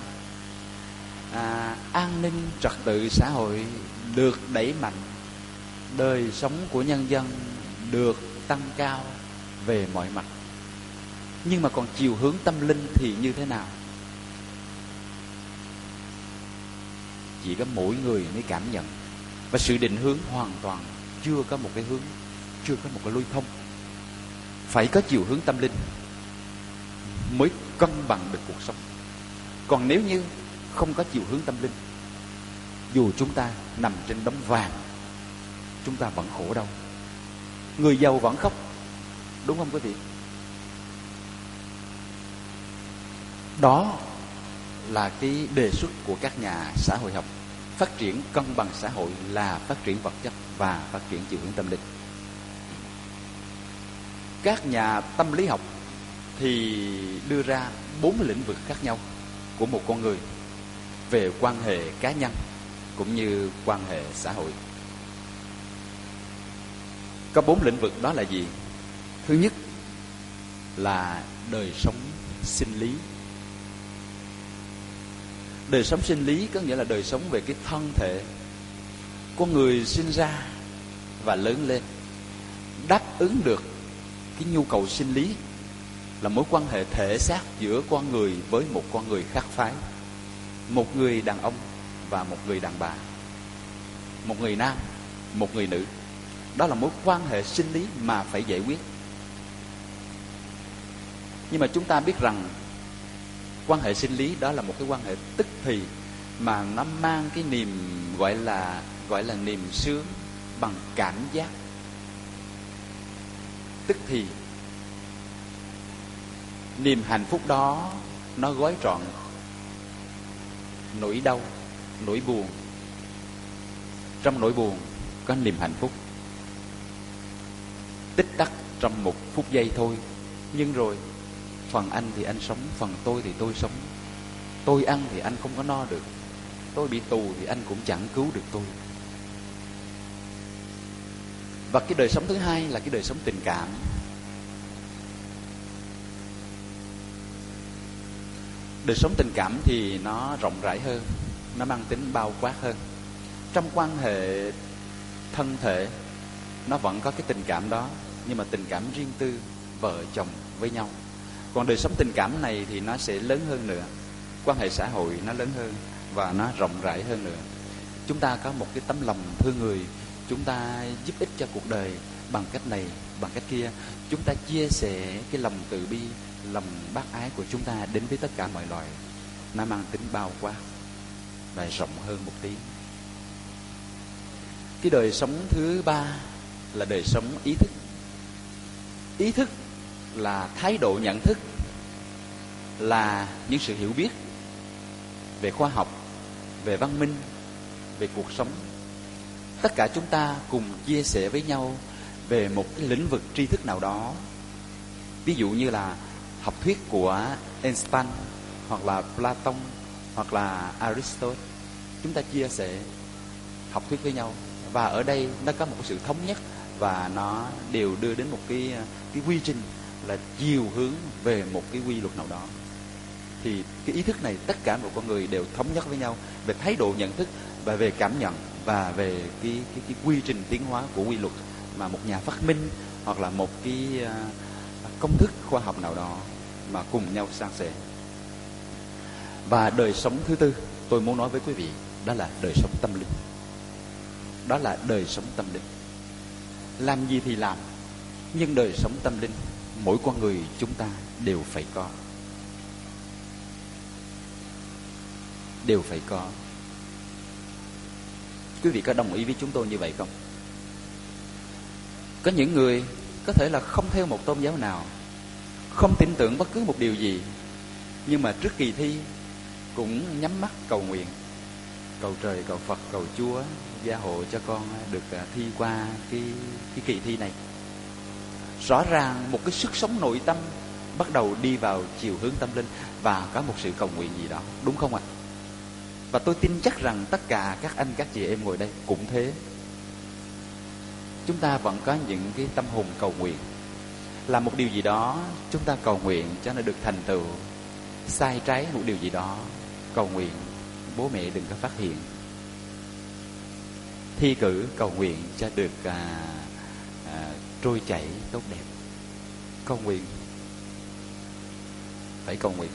An ninh trật tự xã hội được đẩy mạnh, đời sống của nhân dân được tăng cao về mọi mặt. Nhưng mà còn chiều hướng tâm linh thì như thế nào? Chỉ có mỗi người mới cảm nhận. Và sự định hướng hoàn toàn chưa có một cái hướng, chưa có một cái lối thông. Phải có chiều hướng tâm linh mới cân bằng được cuộc sống. Còn nếu như không có chiều hướng tâm linh, dù chúng ta nằm trên đống vàng, chúng ta vẫn khổ đau. Người giàu vẫn khóc, đúng không quý vị? Đó là cái đề xuất của các nhà xã hội học. Phát triển cân bằng xã hội là phát triển vật chất và phát triển chiều hướng tâm linh. Các nhà tâm lý học thì đưa ra 4 lĩnh vực khác nhau của một con người về quan hệ cá nhân cũng như quan hệ xã hội. Có 4 lĩnh vực đó là gì? Thứ nhất là đời sống sinh lý. Đời sống sinh lý có nghĩa là đời sống về cái thân thể. Con người sinh ra và lớn lên, đáp ứng được cái nhu cầu sinh lý là mối quan hệ thể xác giữa con người với một con người khác phái. Một người đàn ông và một người đàn bà, một người nam, một người nữ. Đó là mối quan hệ sinh lý mà phải giải quyết. Nhưng mà chúng ta biết rằng quan hệ sinh lý đó là một cái quan hệ tức thì, mà nó mang cái niềm gọi là niềm sướng bằng cảm giác tức thì. Niềm hạnh phúc đó nó gói trọn nỗi đau, nỗi buồn. Trong nỗi buồn có niềm hạnh phúc, tích tắc trong một phút giây thôi. Nhưng rồi phần anh thì anh sống, phần tôi thì tôi sống. Tôi ăn thì anh không có no được, tôi bị tù thì anh cũng chẳng cứu được tôi. Và cái đời sống thứ hai là cái đời sống tình cảm. Đời sống tình cảm thì nó rộng rãi hơn, nó mang tính bao quát hơn. Trong quan hệ thân thể nó vẫn có cái tình cảm đó, nhưng mà tình cảm riêng tư vợ chồng với nhau. Còn đời sống tình cảm này thì nó sẽ lớn hơn nữa. Quan hệ xã hội nó lớn hơn và nó rộng rãi hơn nữa. Chúng ta có một cái tấm lòng thương người, chúng ta giúp ích cho cuộc đời bằng cách này, bằng cách kia. Chúng ta chia sẻ cái lòng từ bi, lòng bác ái của chúng ta đến với tất cả mọi loài. Nó mang tính bao quát và rộng hơn một tí. Cái đời sống thứ ba là đời sống ý thức. Ý thức là thái độ nhận thức, là những sự hiểu biết về khoa học, về văn minh, về cuộc sống. Tất cả chúng ta cùng chia sẻ với nhau về một cái lĩnh vực tri thức nào đó. Ví dụ như là học thuyết của Einstein, hoặc là Platon, hoặc là Aristotle. Chúng ta chia sẻ học thuyết với nhau. Và ở đây nó có một sự thống nhất, và nó đều đưa đến một cái quy trình là chiều hướng về một cái quy luật nào đó. Thì cái ý thức này tất cả mọi con người đều thống nhất với nhau về thái độ nhận thức và về cảm nhận và về cái quy trình tiến hóa của quy luật mà một nhà phát minh hoặc là một cái công thức khoa học nào đó mà cùng nhau san sẻ. Và đời sống thứ tư tôi muốn nói với quý vị, đó là đời sống tâm linh. Đó là đời sống tâm linh. Làm gì thì làm, nhưng đời sống tâm linh mỗi con người chúng ta đều phải có. Đều phải có. Quý vị có đồng ý với chúng tôi như vậy không? Có những người có thể là không theo một tôn giáo nào, không tin tưởng bất cứ một điều gì, nhưng mà trước kỳ thi cũng nhắm mắt cầu nguyện, cầu trời, cầu Phật, cầu Chúa gia hộ cho con được thi qua cái kỳ thi này. Rõ ràng một cái sức sống nội tâm bắt đầu đi vào chiều hướng tâm linh và có một sự cầu nguyện gì đó, đúng không ạ? Và tôi tin chắc rằng tất cả các anh các chị em ngồi đây cũng thế. Chúng ta vẫn có những cái tâm hồn cầu nguyện, làm một điều gì đó chúng ta cầu nguyện cho nó được thành tựu. Sai trái một điều gì đó, cầu nguyện bố mẹ đừng có phát hiện. Thi cử cầu nguyện cho được trôi chảy tốt đẹp. Cầu nguyện, phải cầu nguyện.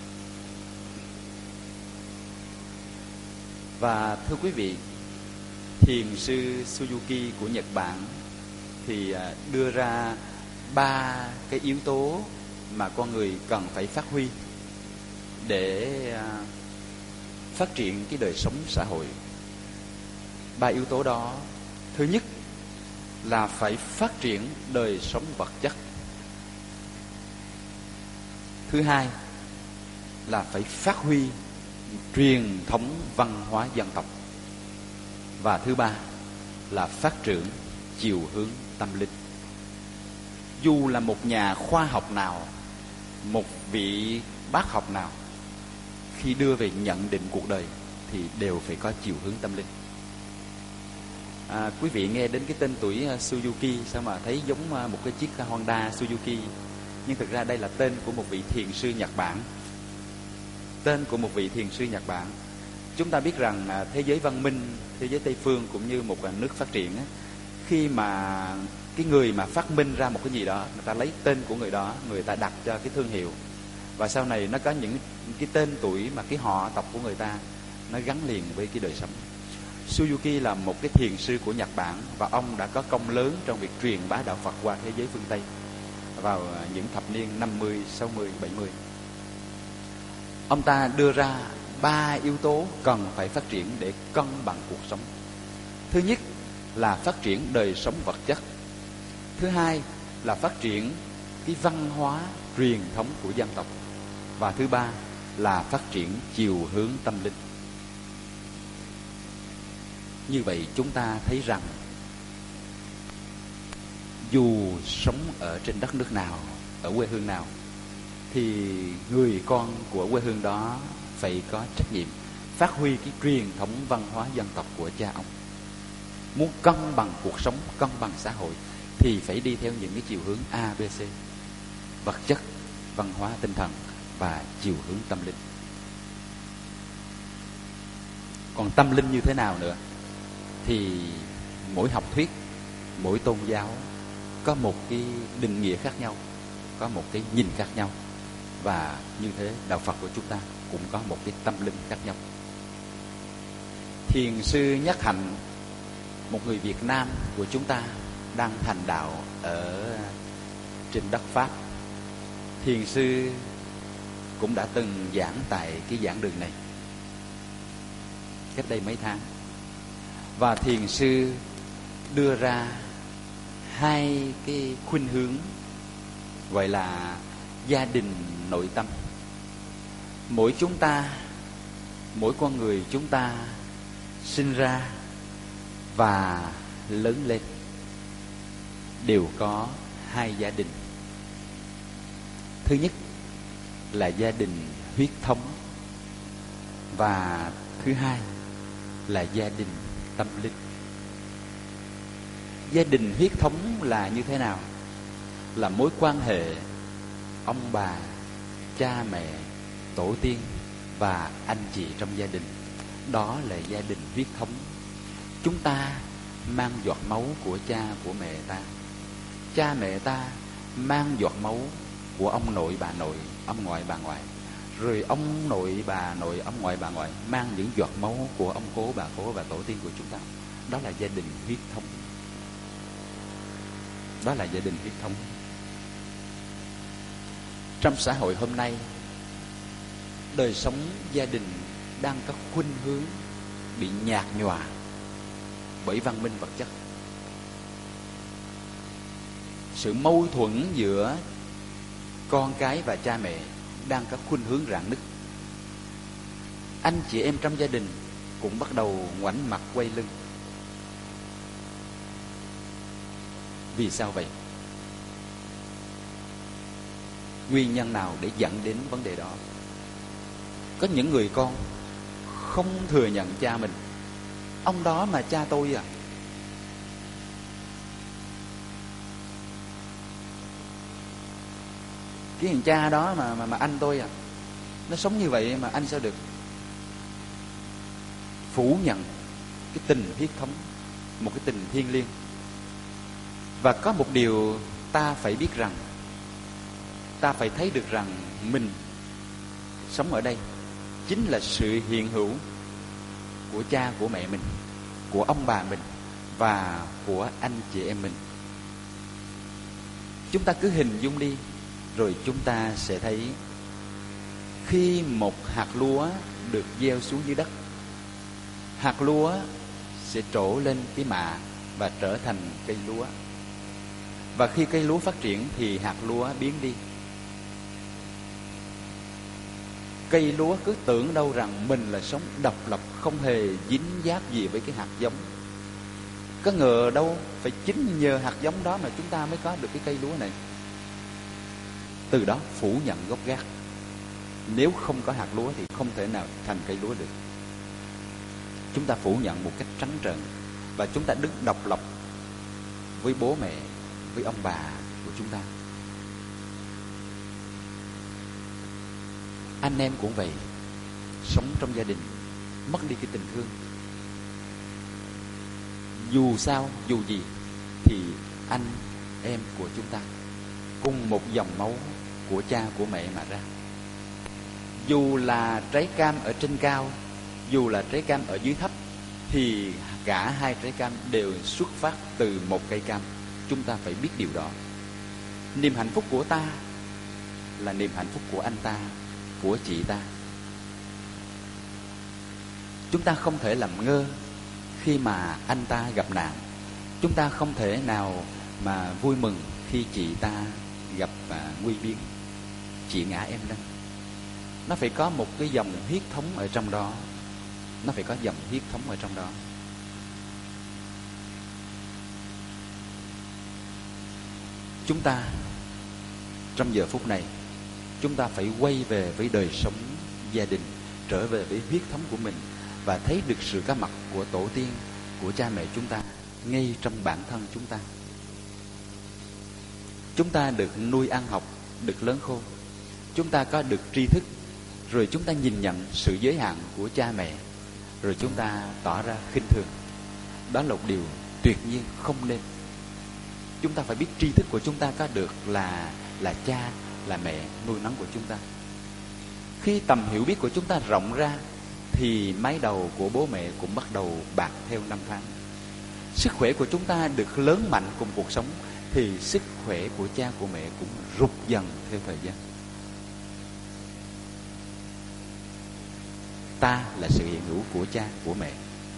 Và thưa quý vị, thiền sư Suzuki của Nhật Bản thì đưa ra 3 cái yếu tố mà con người cần phải phát huy để phát triển cái đời sống xã hội. 3 yếu tố đó, thứ nhất là phải phát triển đời sống vật chất. Thứ hai là phải phát huy truyền thống văn hóa dân tộc. Và thứ ba là phát triển chiều hướng tâm linh. Dù là một nhà khoa học nào, một vị bác học nào, khi đưa về nhận định cuộc đời thì đều phải có chiều hướng tâm linh. Quý vị nghe đến cái tên tuổi Suzuki sao mà thấy giống một cái chiếc Honda Suzuki, nhưng thực ra đây là tên của một vị thiền sư Nhật Bản. Tên của một vị thiền sư Nhật Bản. Chúng ta biết rằng thế giới văn minh, thế giới Tây phương cũng như một nước phát triển, khi mà cái người mà phát minh ra một cái gì đó, người ta lấy tên của người đó, người ta đặt cho cái thương hiệu, và sau này nó có những cái tên tuổi mà cái họ tộc của người ta nó gắn liền với cái đời sống. Suzuki là một cái thiền sư của Nhật Bản, và ông đã có công lớn trong việc truyền bá đạo Phật qua thế giới phương Tây vào những thập niên 50, 60, 70. Ông ta đưa ra 3 yếu tố cần phải phát triển để cân bằng cuộc sống. Thứ nhất là phát triển đời sống vật chất. Thứ hai là phát triển cái văn hóa truyền thống của dân tộc. Và thứ ba là phát triển chiều hướng tâm linh. Như vậy chúng ta thấy rằng dù sống ở trên đất nước nào, ở quê hương nào, thì người con của quê hương đó phải có trách nhiệm phát huy cái truyền thống văn hóa dân tộc của cha ông. Muốn cân bằng cuộc sống, cân bằng xã hội thì phải đi theo những cái chiều hướng ABC: vật chất, văn hóa, tinh thần và chiều hướng tâm linh. Còn tâm linh như thế nào nữa thì mỗi học thuyết, mỗi tôn giáo có một cái định nghĩa khác nhau, có một cái nhìn khác nhau. Và như thế đạo Phật của chúng ta cũng có một cái tâm linh khác nhau. Thiền sư Nhất Hạnh, một người Việt Nam của chúng ta đang thành đạo ở trên đất Pháp. Thiền sư cũng đã từng giảng tại cái giảng đường này cách đây mấy tháng. Và thiền sư đưa ra 2 cái khuynh hướng gọi là gia đình nội tâm. Mỗi chúng ta, mỗi con người chúng ta sinh ra và lớn lên đều có 2 gia đình. Thứ nhất là gia đình huyết thống, và thứ hai là gia đình tâm linh. Gia đình huyết thống là như thế nào? Là mối quan hệ ông bà, cha mẹ, tổ tiên và anh chị trong gia đình. Đó là gia đình huyết thống. Chúng ta mang giọt máu của cha của mẹ ta. Cha mẹ ta mang giọt máu của ông nội bà nội, ông ngoại bà ngoại. Rồi ông nội bà nội, ông ngoại bà ngoại mang những giọt máu của ông cố bà cố và tổ tiên của chúng ta. Đó là gia đình huyết thống. Đó là gia đình huyết thống. Trong xã hội hôm nay, đời sống gia đình đang có khuynh hướng bị nhạt nhòa bởi văn minh vật chất. Sự mâu thuẫn giữa con cái và cha mẹ đang có khuynh hướng rạn nứt. Anh chị em trong gia đình cũng bắt đầu ngoảnh mặt quay lưng. Vì sao vậy? Nguyên nhân nào để dẫn đến vấn đề đó? Có những người con không thừa nhận cha mình. Ông đó mà cha tôi à. Cái thằng cha đó mà anh tôi à, nó sống như vậy mà anh sao được? Phủ nhận cái tình huyết thống, một cái tình thiêng liêng. Và có một điều ta phải biết rằng, ta phải thấy được rằng mình sống ở đây chính là sự hiện hữu của cha của mẹ mình, của ông bà mình và của anh chị em mình. Chúng ta cứ hình dung đi, rồi chúng ta sẽ thấy khi một hạt lúa được gieo xuống dưới đất, hạt lúa sẽ trổ lên cái mạ và trở thành cây lúa. Và khi cây lúa phát triển thì hạt lúa biến đi. Cây lúa cứ tưởng đâu rằng mình là sống độc lập, không hề dính dáp gì với cái hạt giống. Có ngờ đâu phải chính nhờ hạt giống đó mà chúng ta mới có được cái cây lúa này. Từ đó phủ nhận gốc gác. Nếu không có hạt lúa thì không thể nào thành cây lúa được. Chúng ta phủ nhận một cách trắng trợn, và chúng ta đứng độc lập với bố mẹ, với ông bà của chúng ta. Anh em cũng vậy, sống trong gia đình mất đi cái tình thương. Dù sao, dù gì thì anh em của chúng ta cùng một dòng máu của cha của mẹ mà ra. Dù là trái cam ở trên cao, dù là trái cam ở dưới thấp, thì cả hai trái cam đều xuất phát từ một cây cam. Chúng ta phải biết điều đó. Niềm hạnh phúc của ta là niềm hạnh phúc của anh ta, của chị ta. Chúng ta không thể làm ngơ khi mà anh ta gặp nạn. Chúng ta không thể nào mà vui mừng khi chị ta gặp nguy biến. Chị ngã em nâng. Nó phải có một cái dòng huyết thống ở trong đó. Nó phải có dòng huyết thống ở trong đó. Chúng ta trong giờ phút này, chúng ta phải quay về với đời sống gia đình, trở về với huyết thống của mình, và thấy được sự có mặt của tổ tiên, của cha mẹ chúng ta ngay trong bản thân chúng ta. Chúng ta được nuôi ăn học, được lớn khôn. Chúng ta có được tri thức, rồi chúng ta nhìn nhận sự giới hạn của cha mẹ, rồi chúng ta tỏ ra khinh thường. Đó là một điều tuyệt nhiên không nên. Chúng ta phải biết tri thức của chúng ta có được là cha, là mẹ nuôi nấng của chúng ta. Khi tầm hiểu biết của chúng ta rộng ra thì mái đầu của bố mẹ cũng bắt đầu bạc theo năm tháng. Sức khỏe của chúng ta được lớn mạnh cùng cuộc sống thì sức khỏe của cha của mẹ cũng rụt dần theo thời gian. Ta là sự hiện hữu của cha, của mẹ.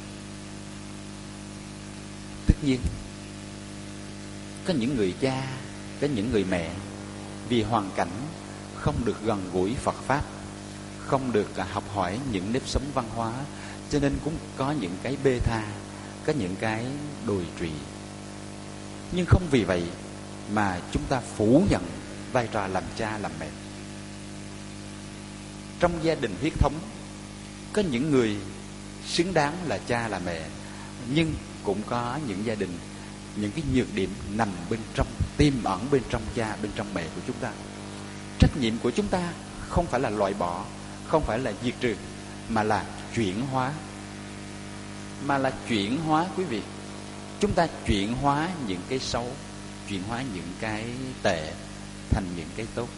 Tất nhiên có những người cha, có những người mẹ vì hoàn cảnh không được gần gũi Phật Pháp, không được học hỏi những nếp sống văn hóa, cho nên cũng có những cái bê tha, có những cái đồi trụy. Nhưng không vì vậy mà chúng ta phủ nhận vai trò làm cha làm mẹ. Trong gia đình huyết thống có những người xứng đáng là cha là mẹ, nhưng cũng có những gia đình, những cái nhược điểm nằm bên trong, tiềm ẩn bên trong cha, bên trong mẹ của chúng ta. Trách nhiệm của chúng ta không phải là loại bỏ, không phải là diệt trừ, mà là chuyển hóa. Quý vị. Chúng ta chuyển hóa những cái xấu, chuyển hóa những cái tệ thành những cái tốt.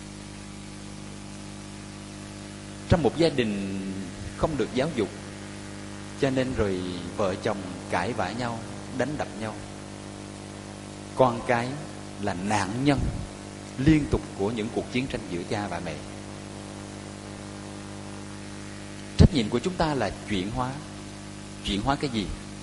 Trong một gia đình không được giáo dục, cho nên rồi vợ chồng cãi vã nhau, đánh đập nhau. Con cái là nạn nhân liên tục của những cuộc chiến tranh giữa cha và mẹ. Trách nhiệm của chúng ta là chuyển hóa. Chuyển hóa cái gì?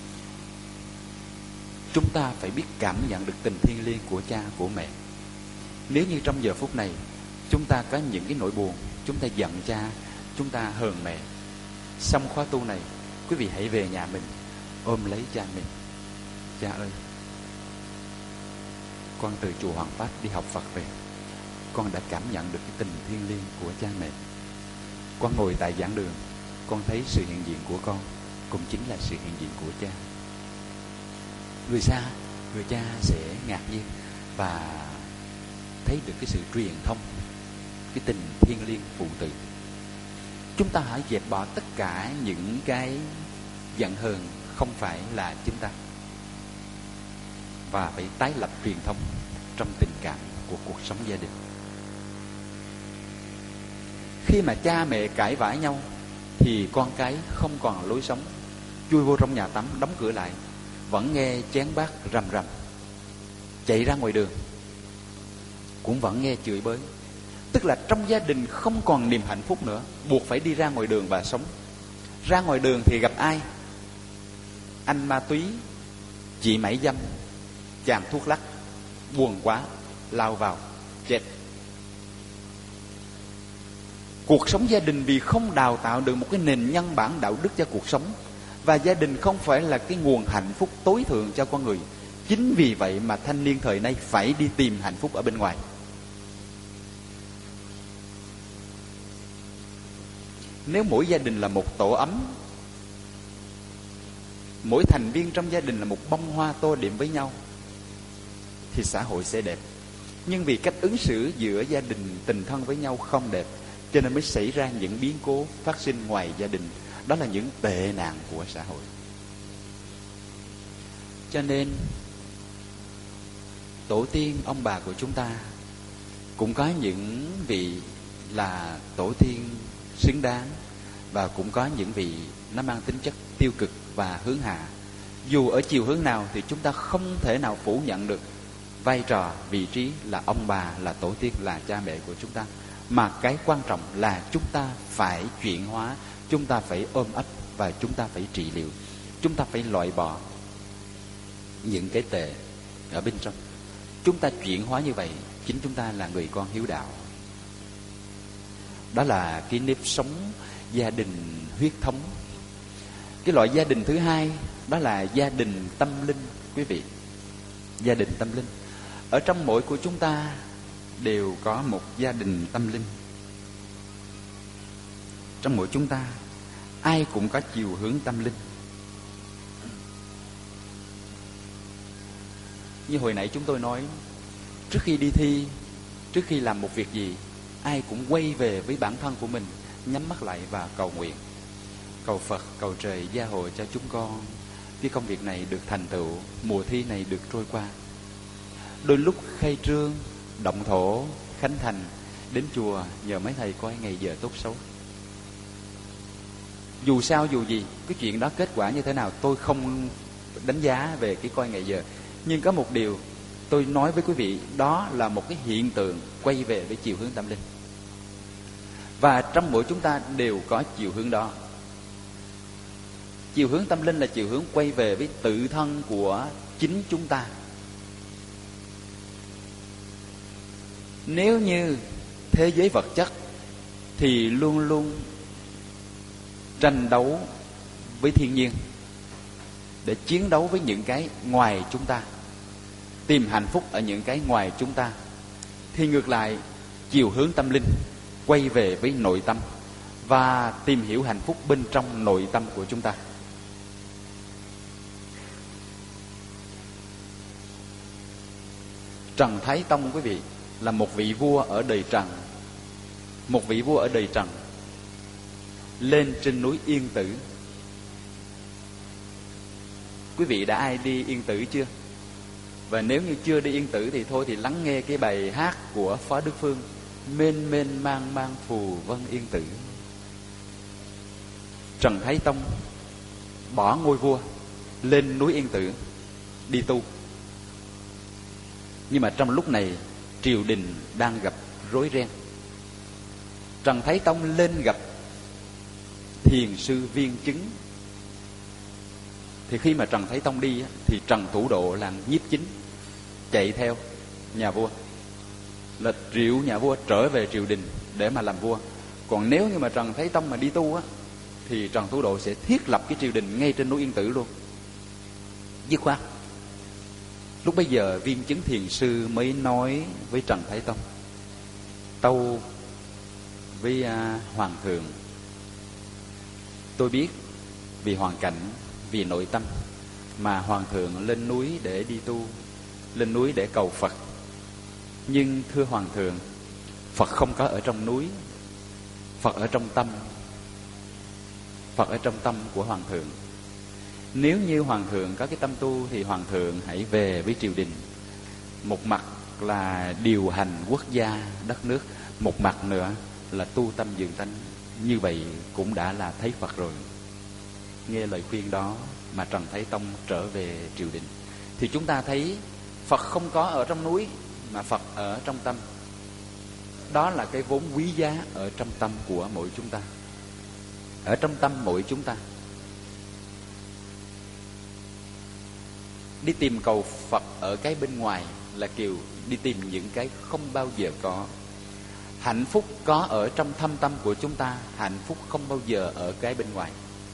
Chúng ta phải biết cảm nhận được tình thiêng liêng của cha, của mẹ. Nếu như trong giờ phút này chúng ta có những cái nỗi buồn, chúng ta giận cha, chúng ta hờn mẹ, xong khóa tu này, quý vị hãy về nhà mình, ôm lấy cha mình. Cha ơi, con từ chùa Hoàng Pháp đi học Phật về, con đã cảm nhận được cái tình thiêng liêng của cha mẹ. Con ngồi tại giảng đường, con thấy sự hiện diện của con cũng chính là sự hiện diện của cha. Người xa, người cha sẽ ngạc nhiên và thấy được cái sự truyền thông, cái tình thiêng liêng phụ tử. Chúng ta hãy dẹp bỏ tất cả những cái giận hờn không phải là chúng ta, và phải tái lập truyền thông trong tình cảm của cuộc sống gia đình. Khi mà cha mẹ cãi vã nhau thì con cái không còn lối sống, chui vô trong nhà tắm, đóng cửa lại, vẫn nghe chén bát rầm rầm. Chạy ra ngoài đường cũng vẫn nghe chửi bới. Tức là trong gia đình không còn niềm hạnh phúc nữa, buộc phải đi ra ngoài đường và sống. Ra ngoài đường thì gặp ai? Anh ma túy, chị mại dâm, chàng thuốc lắc. Buồn quá, lao vào, chết. Cuộc sống gia đình vì không đào tạo được một cái nền nhân bản đạo đức cho cuộc sống, và gia đình không phải là cái nguồn hạnh phúc tối thượng cho con người. Chính vì vậy mà thanh niên thời nay phải đi tìm hạnh phúc ở bên ngoài. Nếu mỗi gia đình là một tổ ấm, mỗi thành viên trong gia đình là một bông hoa tô điểm với nhau, thì xã hội sẽ đẹp. Nhưng vì cách ứng xử giữa gia đình tình thân với nhau không đẹp, cho nên mới xảy ra những biến cố phát sinh ngoài gia đình. Đó là những tệ nạn của xã hội. Cho nên tổ tiên ông bà của chúng ta cũng có những vị là tổ tiên xứng đáng, và cũng có những vị nó mang tính chất tiêu cực và hướng hạ. Dù ở chiều hướng nào thì chúng ta không thể nào phủ nhận được vai trò, vị trí là ông bà, là tổ tiên, là cha mẹ của chúng ta. Mà cái quan trọng là chúng ta phải chuyển hóa, chúng ta phải ôm ấp, và chúng ta phải trị liệu. Chúng ta phải loại bỏ những cái tệ ở bên trong. Chúng ta chuyển hóa như vậy, chính chúng ta là người con hiếu đạo. Đó là cái nếp sống gia đình huyết thống. Cái loại gia đình thứ hai đó là gia đình tâm linh, quý vị. Gia đình tâm linh. Ở trong mỗi của chúng ta đều có một gia đình tâm linh. Trong mỗi chúng ta ai cũng có chiều hướng tâm linh. Như hồi nãy chúng tôi nói, trước khi đi thi, trước khi làm một việc gì, ai cũng quay về với bản thân của mình, nhắm mắt lại và cầu nguyện. Cầu Phật, cầu trời gia hộ cho chúng con cái công việc này được thành tựu, mùa thi này được trôi qua. Đôi lúc khai trương, động thổ, khánh thành, đến chùa nhờ mấy thầy coi ngày giờ tốt xấu. Dù sao dù gì, cái chuyện đó kết quả như thế nào tôi không đánh giá về cái coi ngày giờ. Nhưng có một điều tôi nói với quý vị, đó là một cái hiện tượng quay về với chiều hướng tâm linh. Và trong mỗi chúng ta đều có chiều hướng đó. Chiều hướng tâm linh là chiều hướng quay về với tự thân của chính chúng ta. Nếu như thế giới vật chất thì luôn luôn tranh đấu với thiên nhiên, để chiến đấu với những cái ngoài chúng ta, tìm hạnh phúc ở những cái ngoài chúng ta. Thì ngược lại, chiều hướng tâm linh quay về với nội tâm và tìm hiểu hạnh phúc bên trong nội tâm của chúng ta. Trần Thái Tông, quý vị, là một vị vua ở đời Trần. Một vị vua ở đời Trần lên trên núi Yên Tử. Quý vị đã ai đi Yên Tử chưa? Và nếu như chưa đi Yên Tử thì thôi thì lắng nghe cái bài hát của Phó Đức Phương, Mênh mênh mang mang phù vân Yên Tử. Trần Thái Tông bỏ ngôi vua, lên núi Yên Tử đi tu. Nhưng mà trong lúc này triều đình đang gặp rối ren. Trần Thái Tông lên gặp thiền sư Viên Chứng. Thì khi mà Trần Thái Tông đi thì Trần Thủ Độ là nhiếp chính chạy theo nhà vua, là triệu nhà vua trở về triều đình để mà làm vua. Còn nếu như mà Trần Thái Tông mà đi tu á, thì Trần Thủ Độ sẽ thiết lập cái triều đình ngay trên núi Yên Tử luôn, dứt khoát. Lúc bấy giờ Viên Chứng thiền sư mới nói với Trần Thái Tông: tâu với hoàng thượng, tôi biết vì hoàn cảnh, vì nội tâm mà hoàng thượng lên núi để đi tu, lên núi để cầu Phật. Nhưng thưa hoàng thượng, Phật không có ở trong núi, Phật ở trong tâm. Phật ở trong tâm của hoàng thượng. Nếu như hoàng thượng có cái tâm tu thì hoàng thượng hãy về với triều đình. Một mặt là điều hành quốc gia, đất nước, một mặt nữa là tu tâm dưỡng tánh. Như vậy cũng đã là thấy Phật rồi. nghe lời khuyên đó mà Trần Thái Tông trở về triều đình. Thì chúng ta thấy Phật không có ở trong núi, mà Phật ở trong tâm. Đó là cái vốn quý giá ở trong tâm của mỗi chúng ta, ở trong tâm mỗi chúng ta. Đi tìm cầu Phật ở cái bên ngoài là kiểu đi tìm những cái không bao giờ có. Hạnh phúc có ở trong thâm tâm của chúng ta, hạnh phúc không bao giờ ở cái bên ngoài.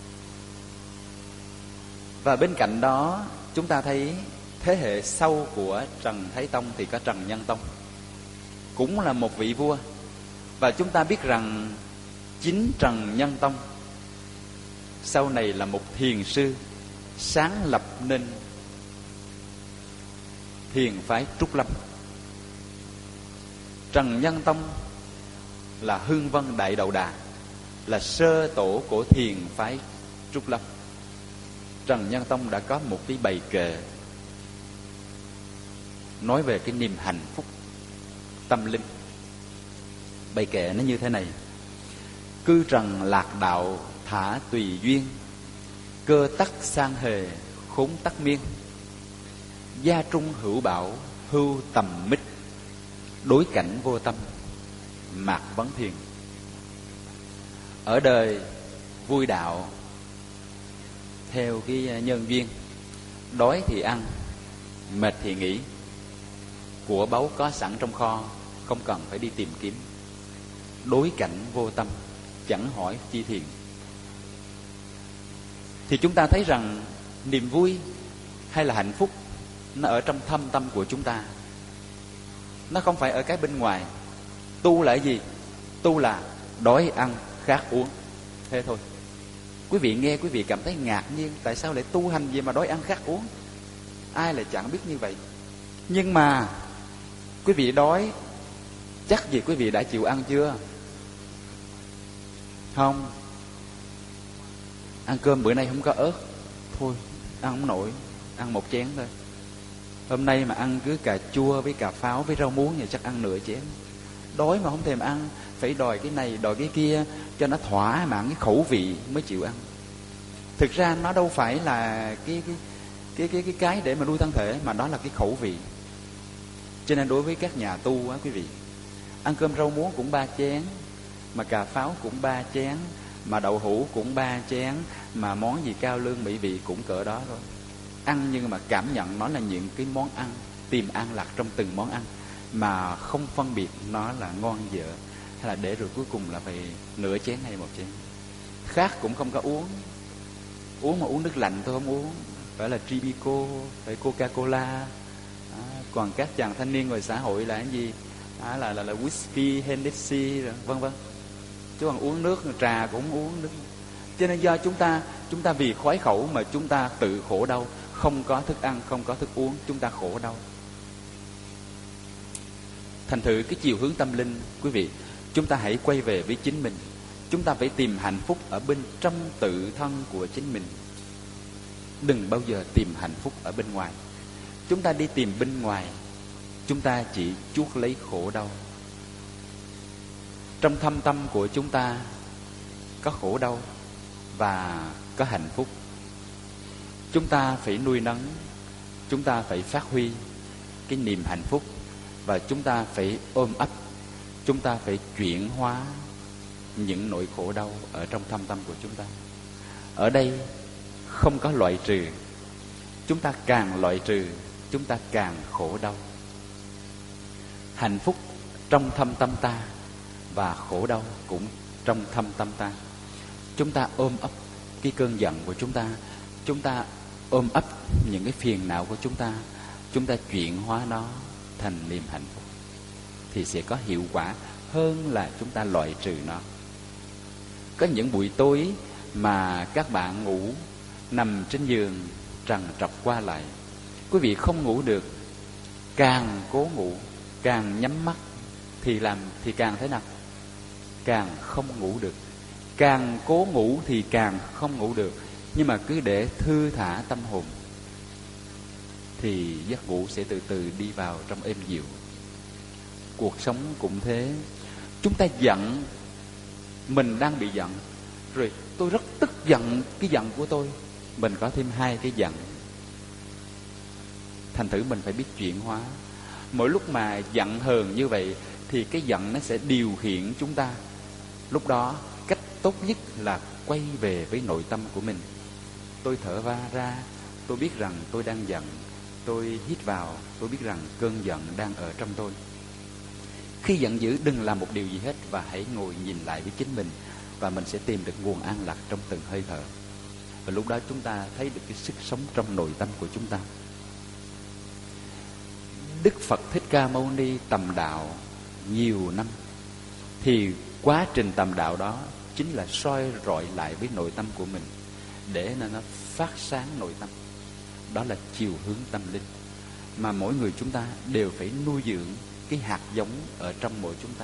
Và bên cạnh đó, chúng ta thấy thế hệ sau của Trần Thái Tông thì có Trần Nhân Tông, cũng là một vị vua. Và chúng ta biết rằng chính Trần Nhân Tông sau này là một thiền sư, sáng lập nên thiền phái Trúc Lâm. Trần Nhân Tông là Hương Vân Đại Đầu Đà, là sơ tổ của thiền phái Trúc Lâm. Trần Nhân Tông đã có một cái bài kệ nói về cái niềm hạnh phúc tâm linh. Bài kệ nó như thế này: cư trần lạc đạo thả tùy duyên, cơ tắc sang hề khốn tắc miên, gia trung hữu bảo hưu tầm mít, đối cảnh vô tâm mạc vấn thiền. Ở đời vui đạo theo cái nhân duyên, đói thì ăn, mệt thì nghỉ, của báu có sẵn trong kho, không cần phải đi tìm kiếm. Đối cảnh vô tâm, chẳng hỏi chi thiền. Thì chúng ta thấy rằng niềm vui hay là hạnh phúc nó ở trong thâm tâm của chúng ta, nó không phải ở cái bên ngoài. Tu là cái gì? Tu là đói ăn khát uống, thế thôi. Quý vị nghe quý vị cảm thấy ngạc nhiên, tại sao lại tu hành gì mà đói ăn khát uống? Ai lại chẳng biết như vậy. Nhưng mà quý vị đói, chắc gì quý vị đã chịu ăn chưa? Không. Ăn cơm bữa nay không có ớt, thôi ăn không nổi, ăn một chén thôi. Hôm nay mà ăn cứ cà chua với cà pháo với rau muống thì chắc ăn nửa chén. Đói mà không thèm ăn, phải đòi cái này đòi cái kia cho nó thỏa mãn cái khẩu vị mới chịu ăn. Thực ra nó đâu phải là cái để mà nuôi thân thể, mà đó là cái khẩu vị. Cho nên đối với các nhà tu á quý vị, ăn cơm rau muống cũng 3 chén, mà cà pháo cũng 3 chén, mà đậu hũ cũng 3 chén, mà món gì cao lương mỹ vị cũng cỡ đó thôi. Ăn nhưng mà cảm nhận nó là những cái món ăn, tìm an lạc trong từng món ăn, mà không phân biệt nó là ngon dở, hay là để rồi cuối cùng là phải nửa chén hay một chén. Khác cũng không có uống. Uống mà uống nước lạnh tôi không uống, phải là Tribico, phải Coca-Cola. Còn các chàng thanh niên ngoài xã hội là cái gì? Là whisky, Hennessy, vân vân. Chứ còn uống nước, trà cũng không uống nước. Cho nên do chúng ta vì khoái khẩu mà chúng ta tự khổ đau. Không có thức ăn, không có thức uống, chúng ta khổ đau. Thành thử cái chiều hướng tâm linh, quý vị, chúng ta hãy quay về với chính mình. Chúng ta phải tìm hạnh phúc ở bên trong tự thân của chính mình. Đừng bao giờ tìm hạnh phúc ở bên ngoài. Chúng ta đi tìm bên ngoài, chúng ta chỉ chuốc lấy khổ đau. Trong thâm tâm của chúng ta có khổ đau và có hạnh phúc. Chúng ta phải nuôi nấng, chúng ta phải phát huy cái niềm hạnh phúc, và chúng ta phải ôm ấp, chúng ta phải chuyển hóa những nỗi khổ đau ở trong thâm tâm của chúng ta. Ở đây không có loại trừ. Chúng ta càng loại trừ, chúng ta càng khổ đau. Hạnh phúc trong thâm tâm ta, và khổ đau cũng trong thâm tâm ta. Chúng ta ôm ấp cái cơn giận của chúng ta ôm ấp những cái phiền não của chúng ta chuyển hóa nó thành niềm hạnh phúc, thì sẽ có hiệu quả hơn là chúng ta loại trừ nó. Có những buổi tối mà các bạn ngủ, nằm trên giường trằn trọc qua lại, quý vị không ngủ được, càng cố ngủ, càng nhắm mắt thì càng thế nào? Càng không ngủ được. Càng cố ngủ thì càng không ngủ được. Nhưng mà cứ để thư thả tâm hồn thì giấc ngủ sẽ từ từ đi vào trong êm dịu. Cuộc sống cũng thế. Chúng ta giận, mình đang bị giận, rồi tôi rất tức tức giận cái giận của tôi, mình có thêm 2 cái giận. Thành thử mình phải biết chuyển hóa. Mỗi lúc mà giận hờn như vậy thì cái giận nó sẽ điều khiển chúng ta. Lúc đó cách tốt nhất là quay về với nội tâm của mình. Tôi thở ra, tôi biết rằng tôi đang giận. Tôi hít vào, tôi biết rằng cơn giận đang ở trong tôi. Khi giận dữ đừng làm một điều gì hết, và hãy ngồi nhìn lại với chính mình, và mình sẽ tìm được nguồn an lạc trong từng hơi thở. Và lúc đó chúng ta thấy được cái sức sống trong nội tâm của chúng ta. Đức Phật Thích Ca Mâu Ni tầm đạo nhiều năm, thì quá trình tầm đạo đó chính là soi rọi lại với nội tâm của mình, để nó phát sáng nội tâm. Đó là chiều hướng tâm linh mà mỗi người chúng ta đều phải nuôi dưỡng cái hạt giống ở trong mỗi chúng ta.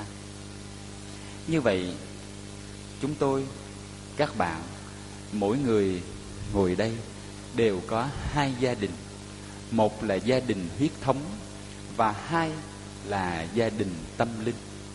Như vậy chúng tôi, các bạn, mỗi người ngồi đây đều có 2 gia đình. Một là gia đình huyết thống, và 2 là gia đình tâm linh.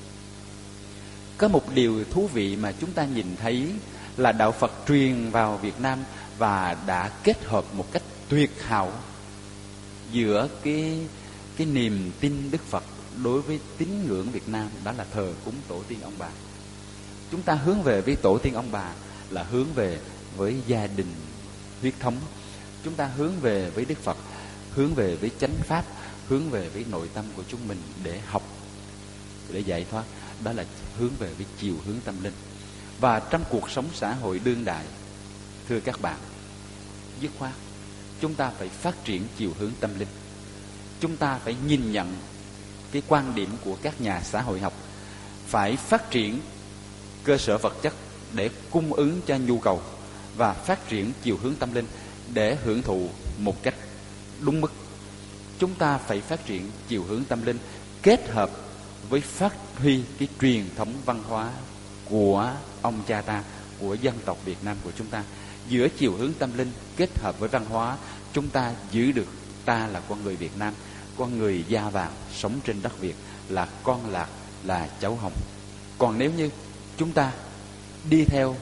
Có một điều thú vị mà chúng ta nhìn thấy là đạo Phật truyền vào Việt Nam và đã kết hợp một cách tuyệt hảo giữa cái niềm tin Đức Phật đối với tín ngưỡng Việt Nam, đó là thờ cúng tổ tiên ông bà. Chúng ta hướng về với tổ tiên ông bà là hướng về với gia đình huyết thống. Chúng ta hướng về với Đức Phật, hướng về với chánh pháp, hướng về với nội tâm của chúng mình để học, để giải thoát. Đó là hướng về với chiều hướng tâm linh. Và trong cuộc sống xã hội đương đại, thưa các bạn, dứt khoát chúng ta phải phát triển chiều hướng tâm linh. Chúng ta phải nhìn nhận cái quan điểm của các nhà xã hội học, phải phát triển cơ sở vật chất để cung ứng cho nhu cầu, và phát triển chiều hướng tâm linh để hưởng thụ một cách đúng mức. Chúng ta phải phát triển chiều hướng tâm linh kết hợp với phát huy cái truyền thống văn hóa của ông cha ta, của dân tộc Việt Nam của chúng ta. Giữa chiều hướng tâm linh kết hợp với văn hóa, chúng ta giữ được ta là con người Việt Nam, con người da vàng sống trên đất Việt, là con Lạc, là cháu Hồng. Còn nếu như chúng ta đi theo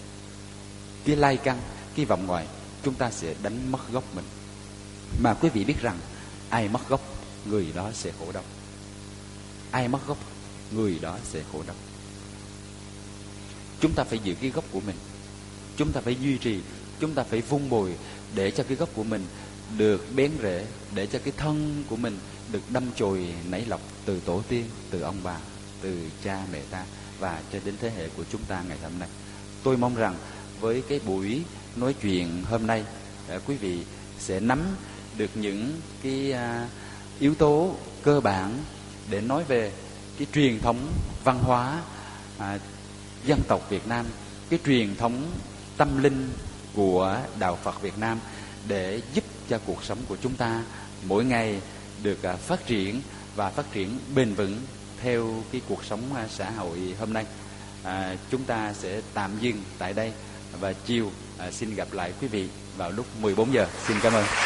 cái lai căn, cái vọng ngoại, chúng ta sẽ đánh mất gốc mình. Mà quý vị biết rằng ai mất gốc, người đó sẽ khổ đau. Ai mất gốc, người đó sẽ khổ đau. Chúng ta phải giữ cái gốc của mình, chúng ta phải duy trì, chúng ta phải vun bồi để cho cái gốc của mình được bén rễ, để cho cái thân của mình được đâm chồi nảy lọc từ tổ tiên, từ ông bà, từ cha mẹ ta, và cho đến thế hệ của chúng ta ngày hôm nay. Tôi mong rằng với cái buổi nói chuyện hôm nay, quý vị sẽ nắm được những cái yếu tố cơ bản để nói về cái truyền thống văn hóa dân tộc Việt Nam, cái truyền thống tâm linh của đạo Phật Việt Nam, để giúp cho cuộc sống của chúng ta mỗi ngày được phát triển và phát triển bền vững theo cái cuộc sống xã hội hôm nay. Chúng ta sẽ tạm dừng tại đây, và chiều xin gặp lại quý vị vào lúc 14 giờ. Xin cảm ơn.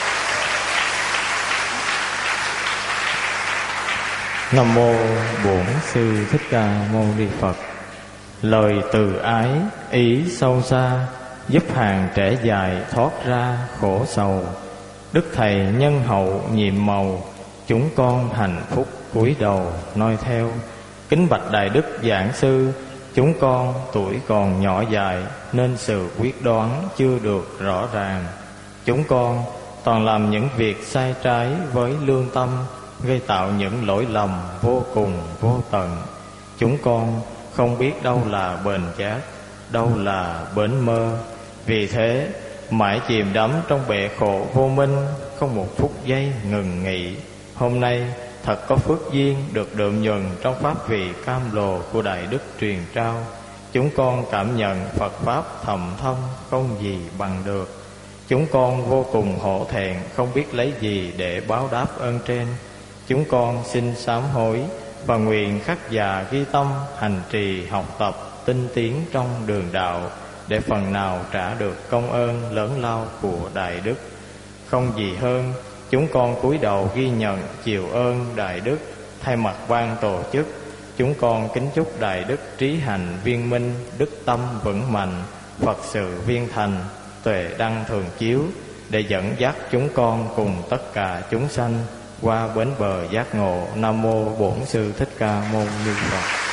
Nam mô Bổn Sư Thích Ca Mâu Ni Phật. Lời từ ái ý sâu xa, giúp hàng trẻ dài thoát ra khổ sầu. Đức Thầy nhân hậu nhiệm màu, chúng con hạnh phúc cúi đầu noi theo. Kính bạch Đại Đức Giảng Sư, chúng con tuổi còn nhỏ dài nên sự quyết đoán chưa được rõ ràng. Chúng con toàn làm những việc sai trái với lương tâm, gây tạo những lỗi lầm vô cùng vô tận. Chúng con không biết đâu là bền chát, đâu là bến mơ. Vì thế mãi chìm đắm trong bể khổ vô minh, không một phút giây ngừng nghỉ. Hôm nay thật có phước duyên được đượm nhuần trong pháp vị cam lồ của Đại Đức truyền trao. Chúng con cảm nhận Phật Pháp thầm thâm không gì bằng được. Chúng con vô cùng hổ thẹn, không biết lấy gì để báo đáp ơn trên. Chúng con xin sám hối và nguyện khắc già ghi tâm, hành trì học tập tinh tiến trong đường đạo, để phần nào trả được công ơn lớn lao của Đại Đức. Không gì hơn, chúng con cúi đầu ghi nhận chiều ơn Đại Đức. Thay mặt ban tổ chức, chúng con kính chúc Đại Đức trí hành viên minh, đức tâm vững mạnh, Phật sự viên thành, tuệ đăng thường chiếu, để dẫn dắt chúng con cùng tất cả chúng sanh qua bến bờ giác ngộ. Nam mô Bổn Sư Thích Ca Mâu Ni Phật.